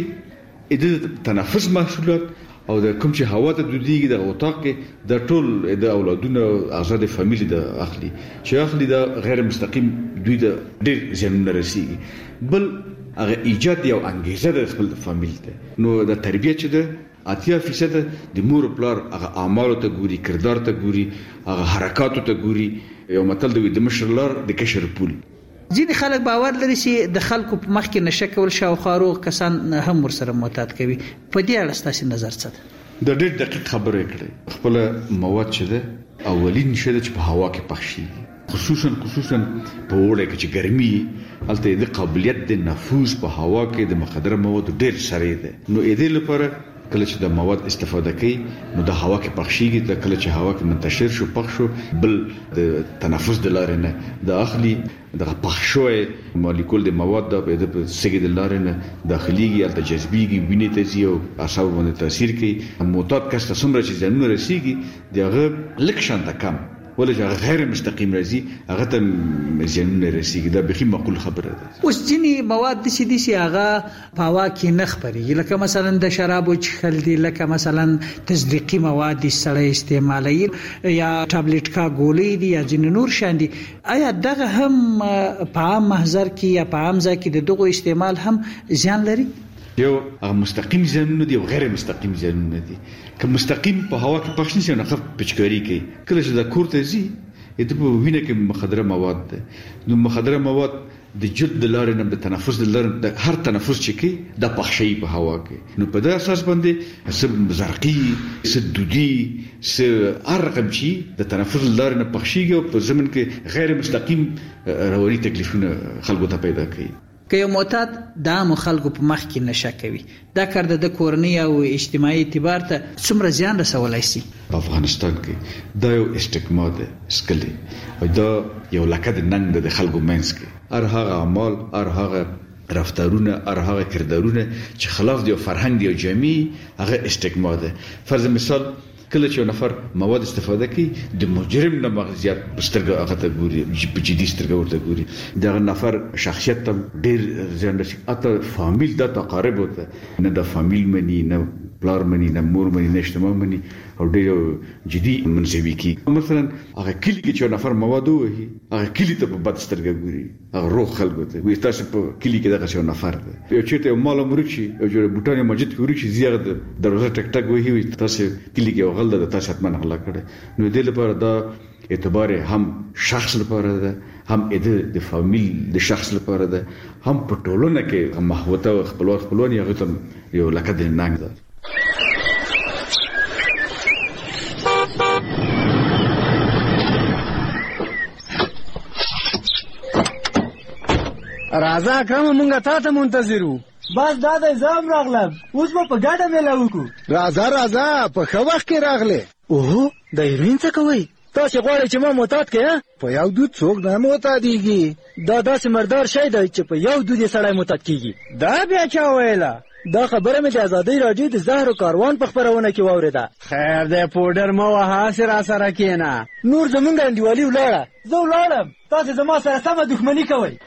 د تنفس محصولات او د کوم چې هوا ته دودیږي د اوتاق کې د ټول د اولادونو اعضاء د فامیل د اخلي د غیر مستقیم دوی د ډیر زیانونه رسیږي. بل هغه ایجاد یو انګیزه د خپل فامیل ته. نو د تربیت چې د 80% د مور پلار هغه اعمال ته ګوري، کردار ته ګوري، هغه حرکات ته ګوري. یو متل د مشر لار د کشر پول. ځینې خلک باور لري چې د خلکو په مخ کې نشه کول شاوخوا روغ کسان هم ورسره معتاد کوي. په دې اړه ستاسو نظر څه ده؟ د ډېر دقیق خبره کړې. خپل مواد چې ده اولین شی چې په هوا کې پخشيږي، خصوصا په وړه کې چې ګرمي الته د قابلیت د نفوذ په هوا کې د مخدره مواد ډېر سره ده. نو دې لپاره کله چې د مواد استفاده کوي نو د هوا کې پخشيږي. د کله چې هوا کې منتشر شو پخ شو بل د تنفس د لارې نه د اخلي د پخشوي مالیکول د مواد د سګي د لارې نه داخليږي، الته جذبيږي، وینې ته ځي او اعصاب باندې تاثیر کوي. معتاد کس ته څومره چې ځانونه رسیږي دغه لک شانته کم ولې غیر مستقیم راځي هغه ته زیانونه رسیږي. دا به معقول خبره ده. اوس ځینې مواد د سیدي سي هغه په هوا کې نه خپرېږي، لکه مثلا د شرابو څښل دي، لکه مثلا تصدیقي مواد د سړی استعمالوي یا ټابلیټ کا ګولې دي یا ځینې نور شان دي. آیا دغه هم په عام محضر کې یا په عام ځای کې د دغه استعمال هم زیان لري؟ یو مستقیم زیانونه دي او غیر مستقیم زیانونه دي. که مستقیم په هوا کې پخش نشي نو خف پچکاری کوي. کله چې د کور ته ځي د وینې کې مخدره مواد ده. نو مخدره مواد د جلد د لارې نه د تنفس د لارې د هر تنفس چې کوي د پخشي په هوا کې. نو په دې اساس باندې سب زرقي سدودي هر رقم شي د تنفس د لارې نه پخشيږي او په زمين کې غیر مستقیم رواني تکلیفونه خلکو ته پیدا کوي. که یو معتاد د عام خلکو په مخ کې نشه کوي، دا کار د کورنۍ او اجتماعي اعتبار ته څومره زیان رسولای شي؟ په افغانستان کې دا یو استقما ده سکلي او دا یو لکه د ننګ د خلکو منځ کې هر هغه اعمال، هر هغه رفتارونه، هر هغه کردارونه چې خلاف دی او فرهنګ دی او جمعي هغه استقما ده. فرض مثال کله چې نفر مواد استفاده کوي د مجرم نه مغزيات بسترګه هغه ته ګوري، په جدي سترګه ورته ګوري. دا نفر شخصیت ته ډېر ځان رسي. اته فامیل د تقارب وته نه د فامیل مني، نه پلار مني، نه مور مني، نه اجتماع مني او ډېر جدي منځوي کی. مثلا هغه کلی کې چې نفر مواد وهي هغه کلی ته په بد سترګه ګوري، هغه روح خلکو ته وي تاسو په کلی کې دغه څو نفر ده. یو چیرته مال مرچی او جوړ بوټانه مسجد کې ورچی زیاده دروازه ټک ټک وهي تاسو کلی کې غل ده تاسو حتما غلا کړي. نو دې لپاره دا اعتبار هم شخص لپاره ده، هم د فامیل د شخص لپاره ده، هم په ټولنه کې محوته او خپلوان یې غوته یو لکه د ننګ ده. راځه اکرم مونږه تا ته منتظر وو. بس دا د زم راغلم اوس په ګډه میله وکړو. راځه په ښه وخت کې راغلې. اوه د هیروین څه کوئ؟ تاسو غواړئ چې ما معتاد کړئ؟ په یو دود څوک نه معتادیږي. دا داسې مردار شی دی چې په یو دود یې سړی معتاد کیږي. دا بیا چا ویله؟ دا خبره مې د ازادۍ راډیو د زهرو کاروان په خپرونه کې واورېده. خیر دی پوډر مه وهه هسې راسره کښېنه. نور زمونږ انډیوالي ولاړه. زه ولاړم تاسو زما سره سمه دښمني کوئ.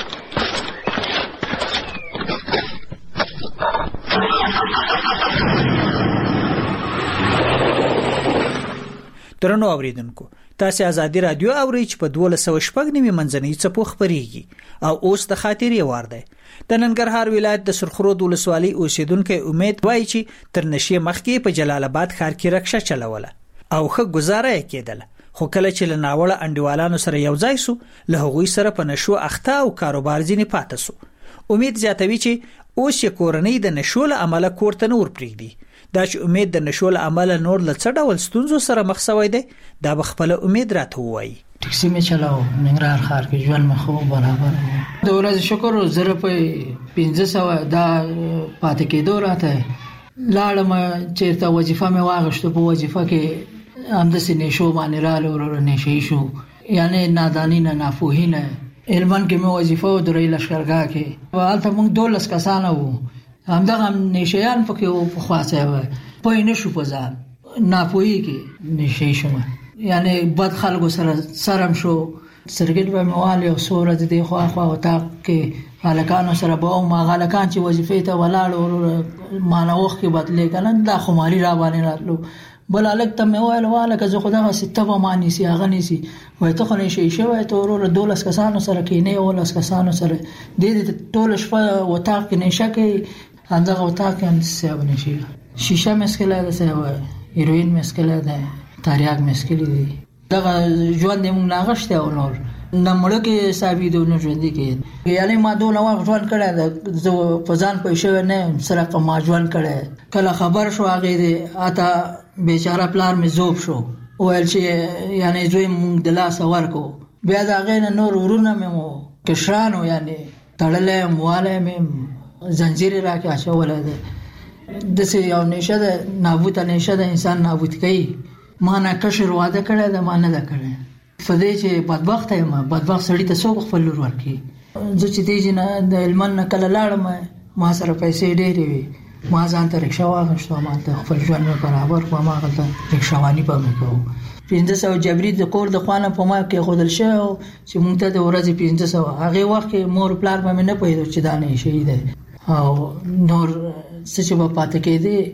درنو اوریدونکو تاسو ازادي رادیو اورئ چې په 1290 منځنۍ څپو خبريږي او اوس د خاطرې وار دی. د ننګرهار ولایت د سرخرود ولسوالۍ اوسیدونکو امید وایي چې تر نشي مخکې په جلال آباد ښار کې رکشه چلوله او ښه گزاره یې کېدله، خو کله چې له ناوړه انډیوالانو سره یو ځای سو له هغوی سره په نشو اخته او کاروبار ځینې پاتې سو. امید زیاتوي چې اوس یې کورنۍ د نشو له امله کور ته نور پرېږدي. دا چې امید د نشو له امله نور له څه ډول ستونزو سره مخ شوی دی دا به خپله امید راته ووایي. ټکسي مې چلاو ننګرهار ښار کې ژوند مې خو برابر و. د ورځې شکر زه روپۍ 1500 دا پاتې کېدو راته لاړم چېرته وظیفه مې واغېشته. په وظیفه کې همداسې نشو باندې راغله ورور نشهیي شو، یعنې ناداني نه ناپوهي نه. هلمند کې مې وظیفه و درې لښکرګاه کې. هلته موږ 12 کسانه وو. همدغه نشهیان پکې وو. پخوا څه پوه نه شو په ځان ناپوهي کې نشهیي شوم، یعنې بد خلکو سره سرم شو. سرګټ به مې والی او څو ورځې دې خواخوا اطاق کې هلکانو سره به وم. هغه هلکان چې وظیفې ته ولاړ ورور مانه وخت کې بدلې که نه دا خماري را باندې راتلو. بل هلک ته مې وویل والکه زه خو دغسې ته به ما نیسي هغه نیسي. وایي ته خو نشهیي شوی ته ورور 12 کسانو سره کښېنې 11 کسانو سره دې ټوله شپه اطاق کې نشه کوي. همدغه اطاق کې همداسې صاحب نشي شیشه مسکلی ده صاحب، هیروین مسکلی ده، تریاک مسکلی دي. دغه ژوند یې مونږ نه اخیستی او نور نه مړه کې ثابتېدو نه ژوندي کې. یعنې ما دونه وخت ژوند کړی ده زه په ځان پوه شوی نه یم څه رقم ما ژوند کړی. کله خبر شو هغې د اته بیچاره پلار مې ذوب شو، وویل چې یعنې زوی مونږ د لاسه ورکړو. بیا د هغې نه نور ورونه مې مو کشرانو یعنې تړلی یم والی مې زنځیر را کې اچولی دی. داسې یو نیشه ده نابوده نیشه ده انسان نابود کوي. ما نه کشر واده کړی ده ما نه ده کړی. په دې چې بدبخته یم. بدبخت سړي ته څوک خپل لور ورکوي. زه چې دې نه د هلمند نه کله لاړم ما سره پیسې ډېرې وي. ما ځان ته رکشه واخیستو همالته خپل ژوند مې برابر کړو. هماغلته رکشهواني به مې کوو. 1500 جبري د کور د خوا نه په ما کېښودل شوی و چې مونږ ته د ورځې 1500. هغې وخت کې مور پلار به مې نه پوهېدو چې دا نشهیي دی او نور څه چې به پاتې کېدې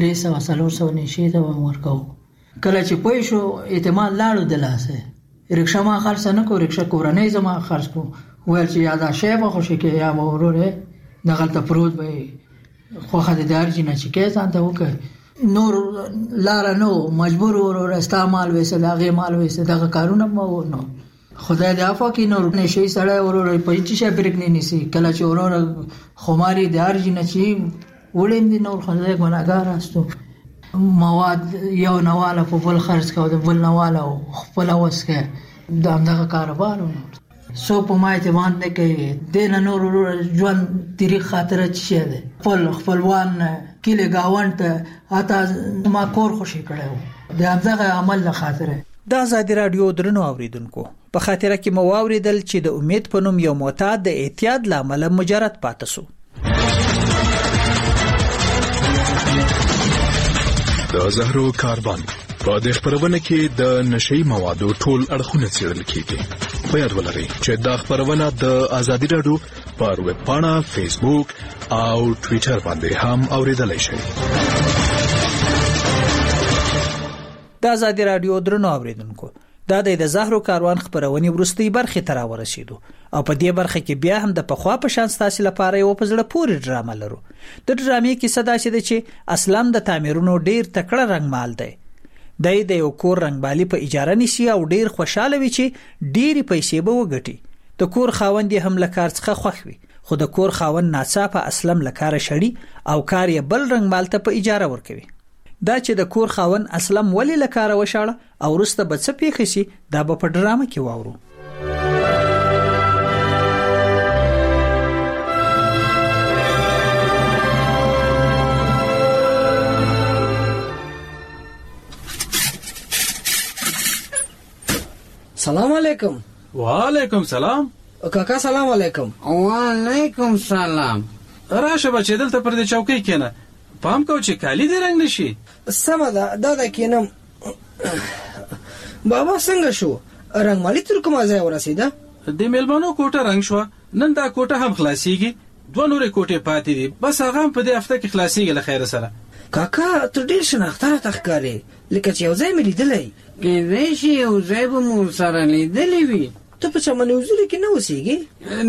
300-400 نشهیي ته به م ورکوو. کله چې پوه شو اعتماد لاړو د لاسه. رکشه ما خرڅه نه کړو، رکشه کورنۍ زما خرڅ کړو. ویل چې یا دا شی به خوشي کې یا به ورور دغلته پروت به خوښه د دارجي نه چې کې ځان ته وکړ. نور لاره نه مجبور ورور ستا مال ویسه د هغې مال ویسه دغه کارونه به نو خدای دې عفو کړي. نور نشهیي سړی ورور په هېڅ شی برېک نه نیسي. کله چې ورور خماري د هرجي نه چې وړم دي نور خدای ګناهګار استو. مواد یو نواله په بل خرڅ کوو د بل نواله خپله وس کې د همدغه کاروبار و. څوک په ما اعتماد نه کوي. دې نه نور ورور ژوند تاریخ خاطره څه شی دی. خپلوان نه کلي ګاونډ ته حتی ما کور خوشي کړی و د همدغه عمل له خاطره. د ازادي رادیو درنو اوریدونکو په خاطره کې مو واوریدل چې د امید په نوم یو معتاد د اعتیاد له امله مجرد پاتې سو. د زهرو کاروان په دې خبرونه کې د نشئی موادو ټول اړخونه څېړل کیږي. په یاد ولرئ چې دا خبرونه د ازادي رادیو پر ویب پاڼه، فیسبوک او ټوئیټر باندې هم اوریدلای شئ. د ازادي رادیو درنو اوریدونکو دا د زهرو کاروان خبرونه ورستۍ برخه تر ورسېدو او په دې برخه کې بیا هم د پخوا په شان ستاسو لپاره یو په زړه پورې ډرامه لرو. د ډرامې کې صدا شي چې اسلام د تعمیرونو ډیر تکړه رنگمال دی. د یو کور رنگبالي په اجاره نشي او ډیر خوشاله وي چې ډیری پیسې به وګټي. د کور خاوند هم لکار څخه خوښ وي، خو د کور خاوند ناڅاپه اسلام لکار شړي او کار یې بل رنگمال ته په اجاره ورکوي. دا چې د کور خاوند اسلام ولی لکار وشاړه او ورسته به څه پیښ شي دا به په ډرامه کې واورو. سلام علیکم. وعلیکم سلام. کاکا سلام علیکم. وعلیکم سلام. راشه بچې دلته پر دې چوکۍ کېنه. پام کو چې کالی دې رنګ نشي. سمه ده دا کېنم. بابا څنګه شو؟ رنګمالي تر کومه ځای ورسېده؟ د میلمنو کوټه رنګ شو. نن دا کوټه هم خلاصيږي. 2 نورې کوټې پاتې دي. بس هغه هم په دې هفته کې خلاصيږي له خیر سره. کاکا ته ډېر شناختاره تخکارې لکه چې یو ځای مې لیدلی. کېدای شي یو ځای به مو سره لیدلی وي. ته په چمن حضوري کې نه اوسېږې؟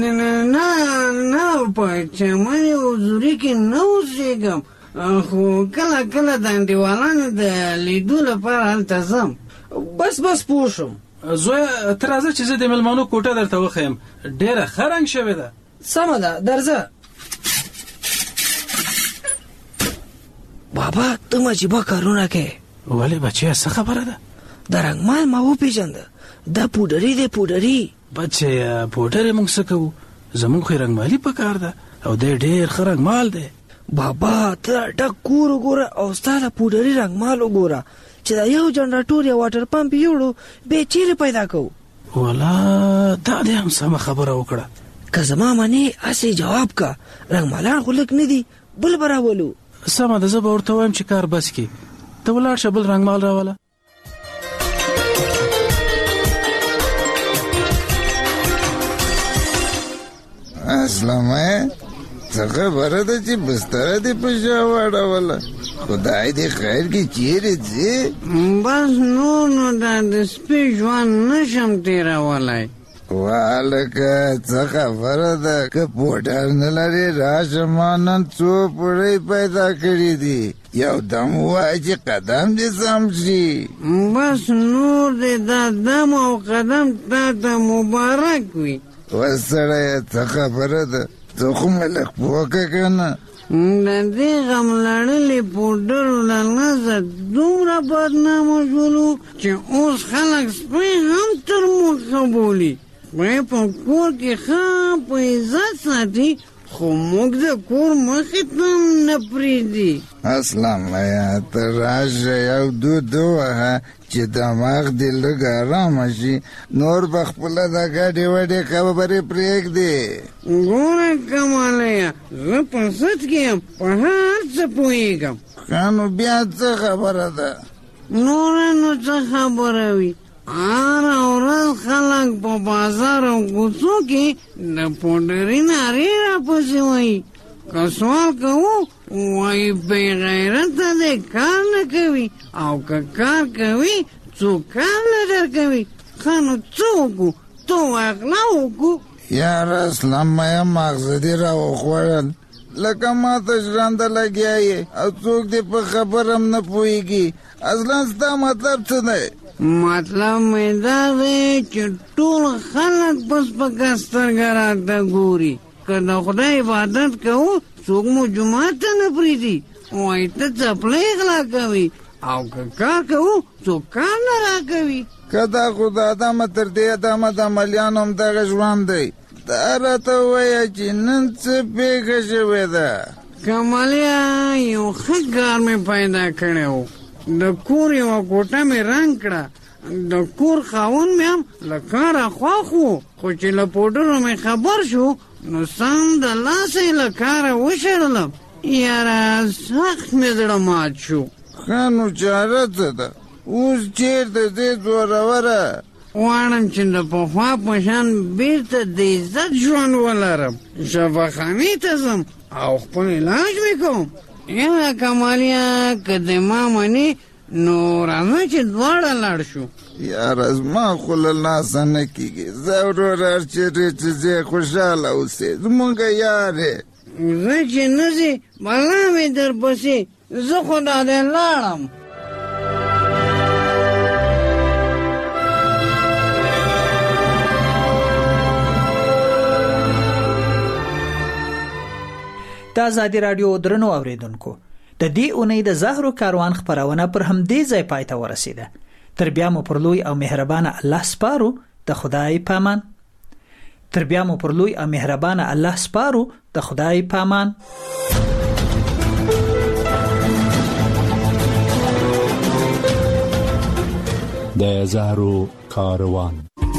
نه په چمن حضوري کې نه اوسېږم، خو کله کله د انډیوالانو د لیدو لپاره هلته ځم. بس پوه شم. زویه ته راځه چې زه د میلمنو کوټه درته وښیم. ډېره ښه رنګ شوې ده. سمه ده درځه. بابا ته عجیبه کارونه کوې. ولې بچیه څه خبره ده؟ د رنګمال ما وپېژنده. دا پوډري دی پوډري. بچیه پوډرې موږ څه کوو؟ زموږ خو رنګمالي په کار ده او دی ډېر ښه رنګمال دی. بابا ته ډک کور وګوره او ستا د پوډري رنګمال وګوره چې دا یو جنراتور یا واټر پمپ یوړو بیا چیرې پیدا کوو؟ والا دا دې هم سمه خبره وکړه. که زما منې هسې جواب کا. رنګمالان خو لږ نه دي بل به راولو. سمه ده زه به ورته وایم چې کار بس کړي. ته ولاړ شه بل رنګمال راوله. اسلامه څه خبره ده چې بستره دې په شا واړوله؟ خدای دې خیر کې چیرې ځې؟ بس نو دا د سپي ژوند نشم تېرولی. والکه څه خبره ده؟ که پوډر نه لرې راشه، ما نن څو پوړۍ پیدا کړي دي. یو دم ووایه چې قدم دې سم شي. بس نور دې دا دم او قدم تا ته مبارک وي. وسړیه څه خبره ده؟ ته خو مې لږ پوکه که نه؟ د دې غم لړلې پوډرو له نظر دومره بدنامه شولو چې اوس خلک سپی هم تر مخه بولي. سپی په کور کې ښه په عزت ساتي، خو موږ د کور مخې ته هم نه پرېږدي. اسلامه ته راشه یو دود ووهه چې دماغ دې لږ ارامه شي، نور به خپله د ګډې وډې خبرې پرېږدي. ګوره کماليه زه په سد کې یم، په هر څه پوهېږم. ښه نو بیا څه خبره ده؟ نوره نو څه خبره وي؟ هره ورځ خلک په بازار او کوڅو کې د پوډري نارې راپسې وایي. که سوال کوو وایي بې غیرته دی کار نه کوي، او که کار کوي څوک کار نه درکوي. ښه نو څه وکړو؟ ته واغلا وکړو. یاره اسلامه ماغزه دې راوخوړل، لکه ما ته ژرنده لګیا یې او څوک دې په خبر هم نه پوهېږي. اصلا ستا مطلب څه دی؟ مطلب مې دا دی چې ټول خلک په سپکه سترګه راته ګوري. که د خدای عبادت کوو څوک مو جومات ته نه پرېږدي، وایي ته څپلۍ غلا کوي، او که کار کوو څوک کار نه راکوي. که دا خو د ادمه تر دې ادمه د عملیانو هم دغه ژوند دی. دا راته ووایه چې نن څه پېښه شوې ده؟ کمالیا یو ښه کار مې پیدا کړی و. د کور یوه کوټه مې رنګ کړه. د کور خاوند مې هم له کاره خوښ و، خو چې له پوډرو مې خبر شو نو سم د لاسه یې له کاره وشړلم. یاره سخت مې زړه مات شو. ښه نو چاره څه ده؟ اوس چېرته ځې زوروره؟ غواړم چې د پخوا په شان بېرته د عزت ژوند ولرم. شفاخانې ته ځم او خپل علاج مې کوم. یاره کمالیا که د ما منې نو راځه چې دواړه لاړ شو. یاره زما خو له لاسه نه کېږي. زه ورور هر چېرې چې ځې خوشحاله اوسې، زمونږ یار یې. زه چې نه ځې بلا مې در پسې، زه خو دا دی لاړم. د ازادي رادیو درنو اوریدونکو، د دې اونۍ د زهرو کاروان خبرونه پر همدې ځای پای ته ورسیده. تر بیا مو پر لوی او مهربانه الله سپارو. د خدای پامان. تر بیا مو پر لوی او مهربانه الله سپارو. د خدای پامان. د زهرو کاروان.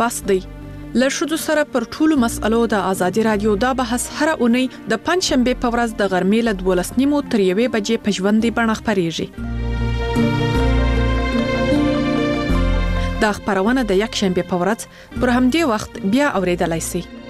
بس دی. له ښځو سره پر ټولو مسألو د ازادي رادیو دا بحث هر اونۍ د پنځشنبه په ورځ د غرمې له 12:30 تر 1 بجې په ژوندۍ بڼه خپرېږي. دا خبرونه د یک شنبه په ورځ پر همدې وخت بیا اوریدلای شئ.